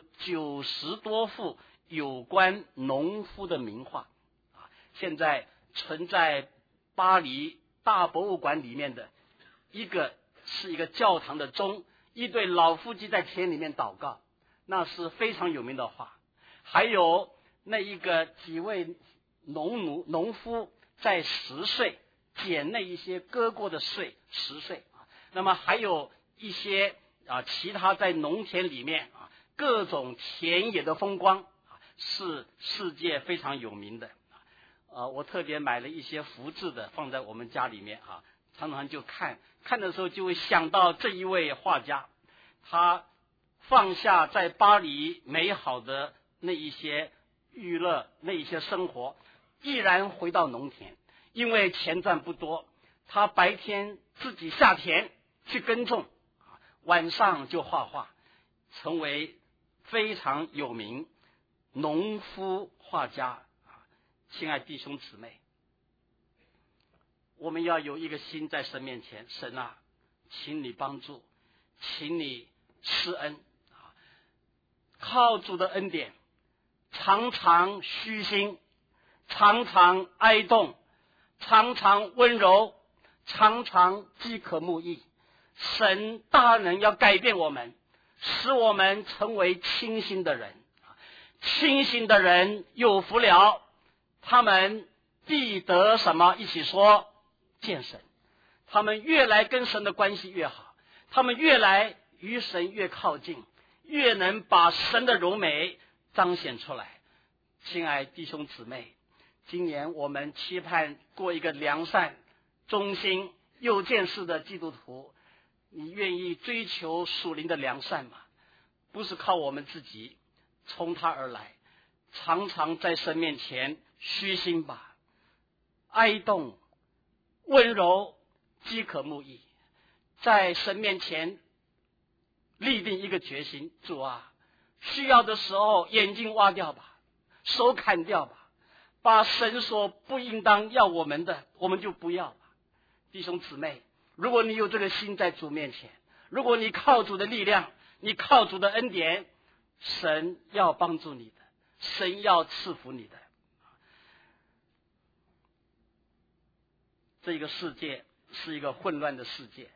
90多幅有关农夫的名画啊，现在存在巴黎大博物馆里面的一个是一个教堂的钟，一对老夫妻在田里面祷告，那是非常有名的画。还有那一个几位农夫在10岁捡那一些割过的穗，10岁啊。那么还有一些其他在农田里面各种田野的风光是世界非常有名的。我特别买了一些福字的放在我们家里面常常就看的时候就会想到这一位画家，他放下在巴黎美好的那一些娱乐，那一些生活，毅然回到农田，因为钱赚不多，他白天自己下田去耕种，晚上就画画，成为非常有名农夫画家。亲爱弟兄姊妹，我们要有一个心在神面前，神啊，请你帮助，请你施恩靠主的恩典，常常虚心，常常哀动，常常温柔，常常饥渴慕义。神大能要改变我们，使我们成为清心的人。清心的人有福了，他们必得什么？一起说，见神。他们越来跟神的关系越好，他们越来与神越靠近，越能把神的荣美彰显出来。亲爱弟兄姊妹，今年我们期盼过一个良善、忠心、有见识的基督徒。你愿意追求属灵的良善吗？不是靠我们自己，从他而来，常常在神面前虚心吧，哀动，温柔，饥渴慕义，在神面前立定一个决心，主啊，需要的时候眼睛挖掉吧，手砍掉吧， 把神所不应当要我们的，我们就不要。弟兄姊妹，如果你有这个心在主面前，如果你靠主的力量，你靠主的恩典，神要帮助你的，神要赐福你的。这个世界是一个混乱的世界，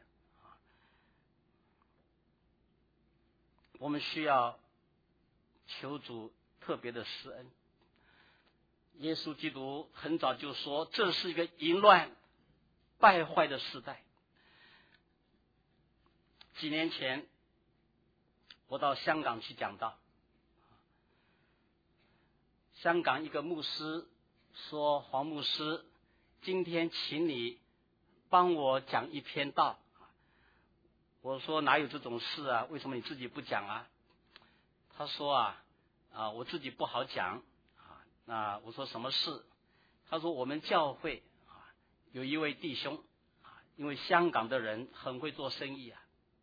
我们需要求主特别的施恩。耶稣基督很早就说，这是一个淫乱败坏的时代。几年前我到香港去讲道，香港一个牧师说，黄牧师，今天请你帮我讲一篇道。我说哪有这种事啊，为什么你自己不讲啊？他说我自己不好讲。那我说什么事？他说我们教会有一位弟兄因为香港的人很会做生意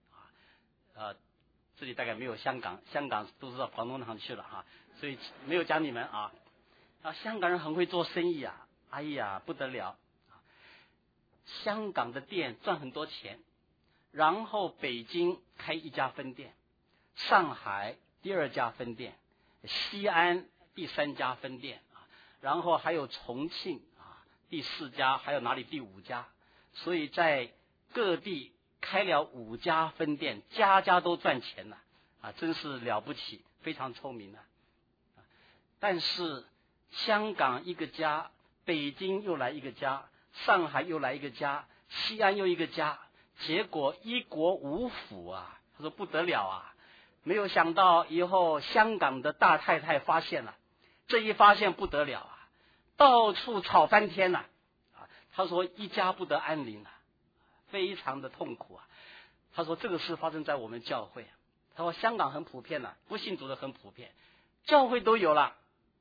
这里大概没有香港都是到广东堂去了所以没有讲你们香港人很会做生意哎呀不得了，香港的店赚很多钱，然后北京开一家分店，上海第2家分店，西安第3家分店，然后还有重庆第4家，还有哪里第5家，所以在各地开了5家分店，家家都赚钱了真是了不起，非常聪明了。但是香港一个家，北京又来一个家，上海又来一个家，西安又一个家，结果一国五府他说不得了没有想到以后香港的大太太发现了，这一发现不得了到处吵翻天了他说一家不得安宁非常的痛苦他说这个事发生在我们教会他说香港很普遍不信主的很普遍，教会都有了。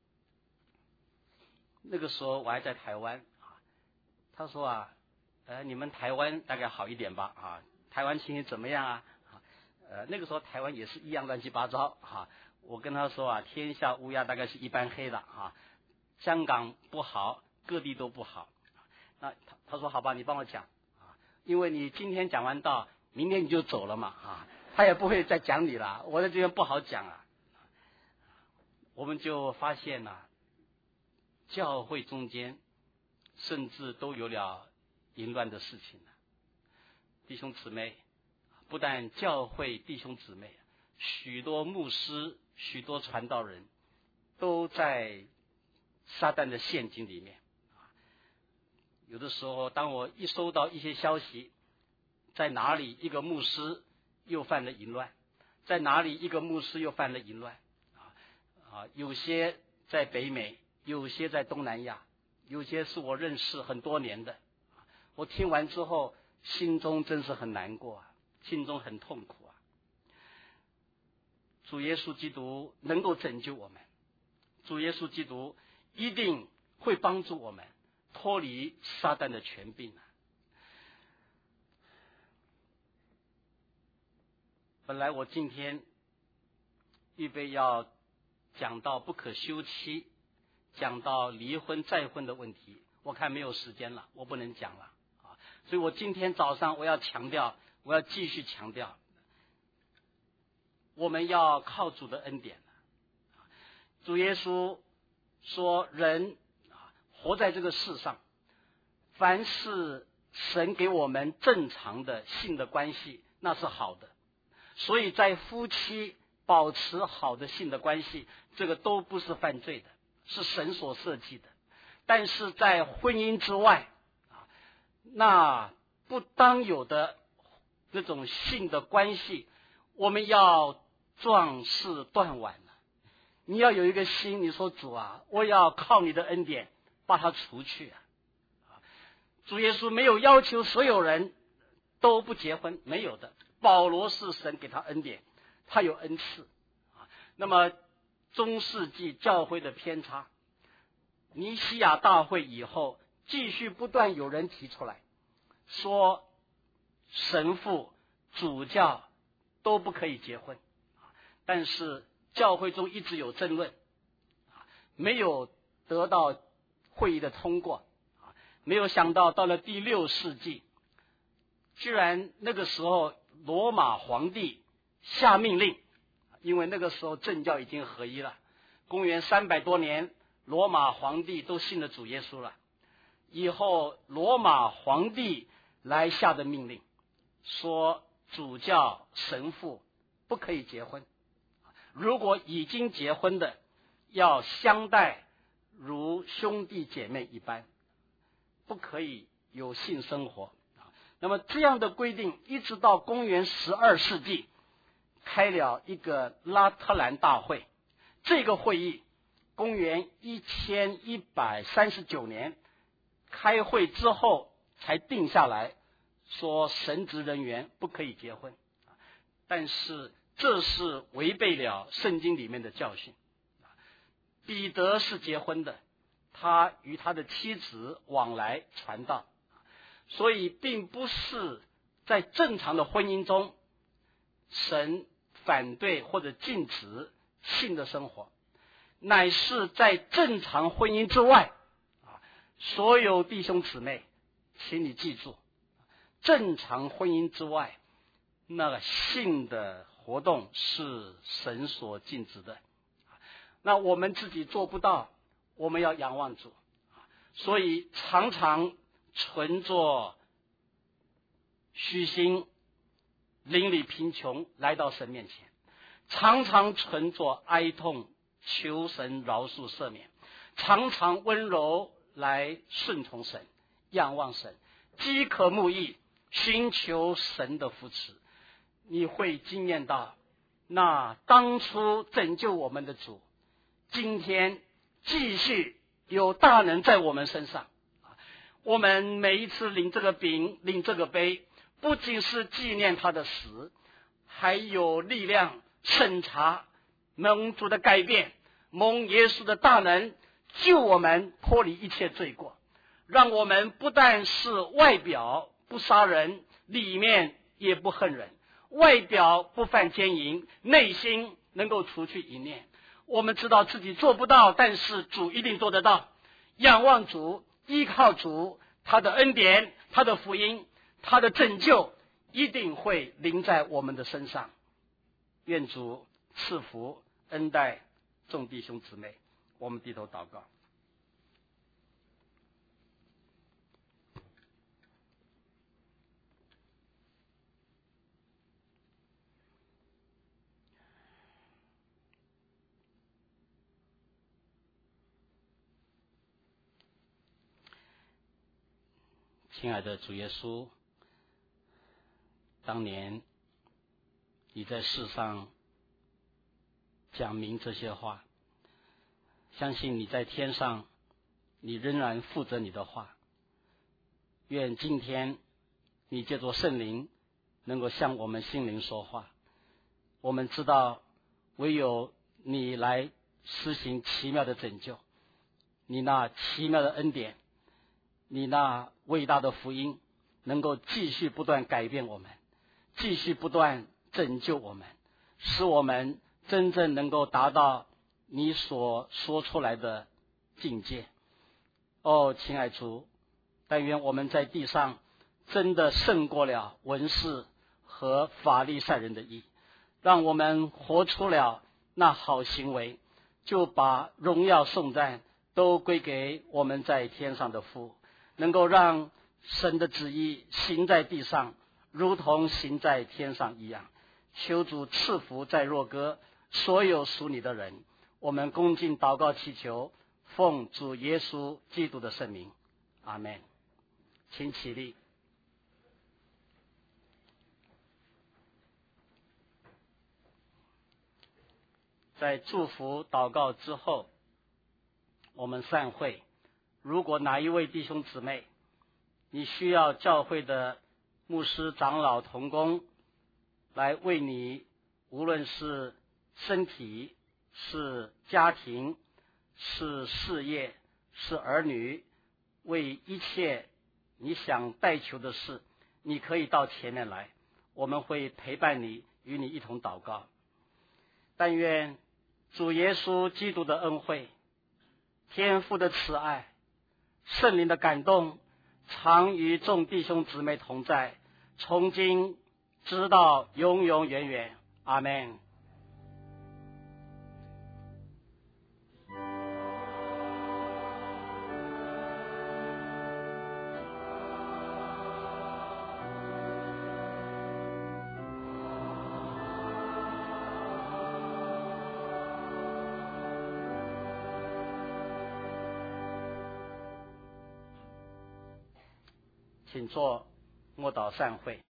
那个时候我还在台湾他说你们台湾大概好一点吧台湾情形怎么样那个时候台湾也是一样乱七八糟我跟他说天下乌鸦大概是一般黑的香港不好，各地都不好。那他说好吧，你帮我讲因为你今天讲完道，明天你就走了嘛他也不会再讲你了，我在这边不好讲我们就发现教会中间甚至都有了淫乱的事情弟兄姊妹，不但教会弟兄姊妹，许多牧师、许多传道人都在撒旦的陷阱里面有的时候当我一收到一些消息，在哪里一个牧师又犯了淫乱，在哪里一个牧师又犯了淫乱有些在北美，有些在东南亚，有些是我认识很多年的。我听完之后心中真是很难过心中很痛苦主耶稣基督能够拯救我们，主耶稣基督一定会帮助我们脱离撒旦的权柄本来我今天预备要讲到不可休妻，讲到离婚再婚的问题，我看没有时间了，我不能讲了所以我今天早上我要继续强调，我们要靠主的恩典主耶稣说人活在这个世上，凡是神给我们正常的性的关系，那是好的，所以在夫妻保持好的性的关系，这个都不是犯罪的，是神所设计的。但是在婚姻之外那不当有的这种性的关系，我们要壮士断腕你要有一个心，你说主我要靠你的恩典把它除去主耶稣没有要求所有人都不结婚，没有的。保罗是神给他恩典，他有恩赐那么中世纪教会的偏差，尼西亚大会以后继续不断有人提出来说神父主教都不可以结婚，但是教会中一直有争论没有得到会议的通过。没有想到到了第6世纪，居然那个时候罗马皇帝下命令，因为那个时候政教已经合一了，公元300多年，罗马皇帝都信了主耶稣了。以后罗马皇帝来下的命令，说主教神父不可以结婚，如果已经结婚的，要相待如兄弟姐妹一般，不可以有性生活。那么这样的规定一直到公元12世纪开了一个拉特兰大会，这个会议公元1139年开会之后才定下来，说神职人员不可以结婚。但是这是违背了圣经里面的教训。彼得是结婚的，他与他的妻子往来传道，所以并不是在正常的婚姻中神反对或者禁止性的生活，乃是在正常婚姻之外。所有弟兄姊妹请你记住，正常婚姻之外，那个性的活动是神所禁止的。那我们自己做不到，我们要仰望主，所以常常存着虚心，邻里贫穷来到神面前，常常存着哀痛，求神饶恕赦免，常常温柔来顺从神，仰望神，饥渴慕义，寻求神的扶持。你会经验到，那当初拯救我们的主，今天继续有大能在我们身上。我们每一次领这个饼，领这个杯，不仅是纪念他的死，还有力量审查蒙主的改变，蒙耶稣的大能救我们脱离一切罪过，让我们不但是外表不杀人，里面也不恨人，外表不犯奸淫，内心能够除去一念。我们知道自己做不到，但是主一定做得到。仰望主，依靠主，他的恩典，他的福音，他的拯救一定会临在我们的身上。愿主赐福恩待众弟兄姊妹。我们低头祷告。亲爱的主耶稣，当年你在世上讲明这些话，相信你在天上，你仍然负责你的话。愿今天你借着圣灵能够向我们心灵说话。我们知道唯有你来施行奇妙的拯救，你那奇妙的恩典，你那伟大的福音能够继续不断改变我们，继续不断拯救我们，使我们真正能够达到你所说出来的境界。亲爱主，但愿我们在地上真的胜过了文士和法利赛人的义，让我们活出了那好行为，就把荣耀颂赞都归给我们在天上的父，能够让神的旨意行在地上，如同行在天上一样。求主赐福在若歌所有属你的人。我们恭敬祷告祈求，奉主耶稣基督的圣名，阿们。请起立。在祝福祷告之后，我们散会。如果哪一位弟兄姊妹你需要教会的牧师长老同工来为你，无论是身体，是家庭，是事业，是儿女，为一切你想代求的事，你可以到前面来，我们会陪伴你，与你一同祷告。但愿主耶稣基督的恩惠，天父的慈爱， 圣灵的感动常与众弟兄姊妹同在，从今直到永永远远。阿们。请坐，默祷散会。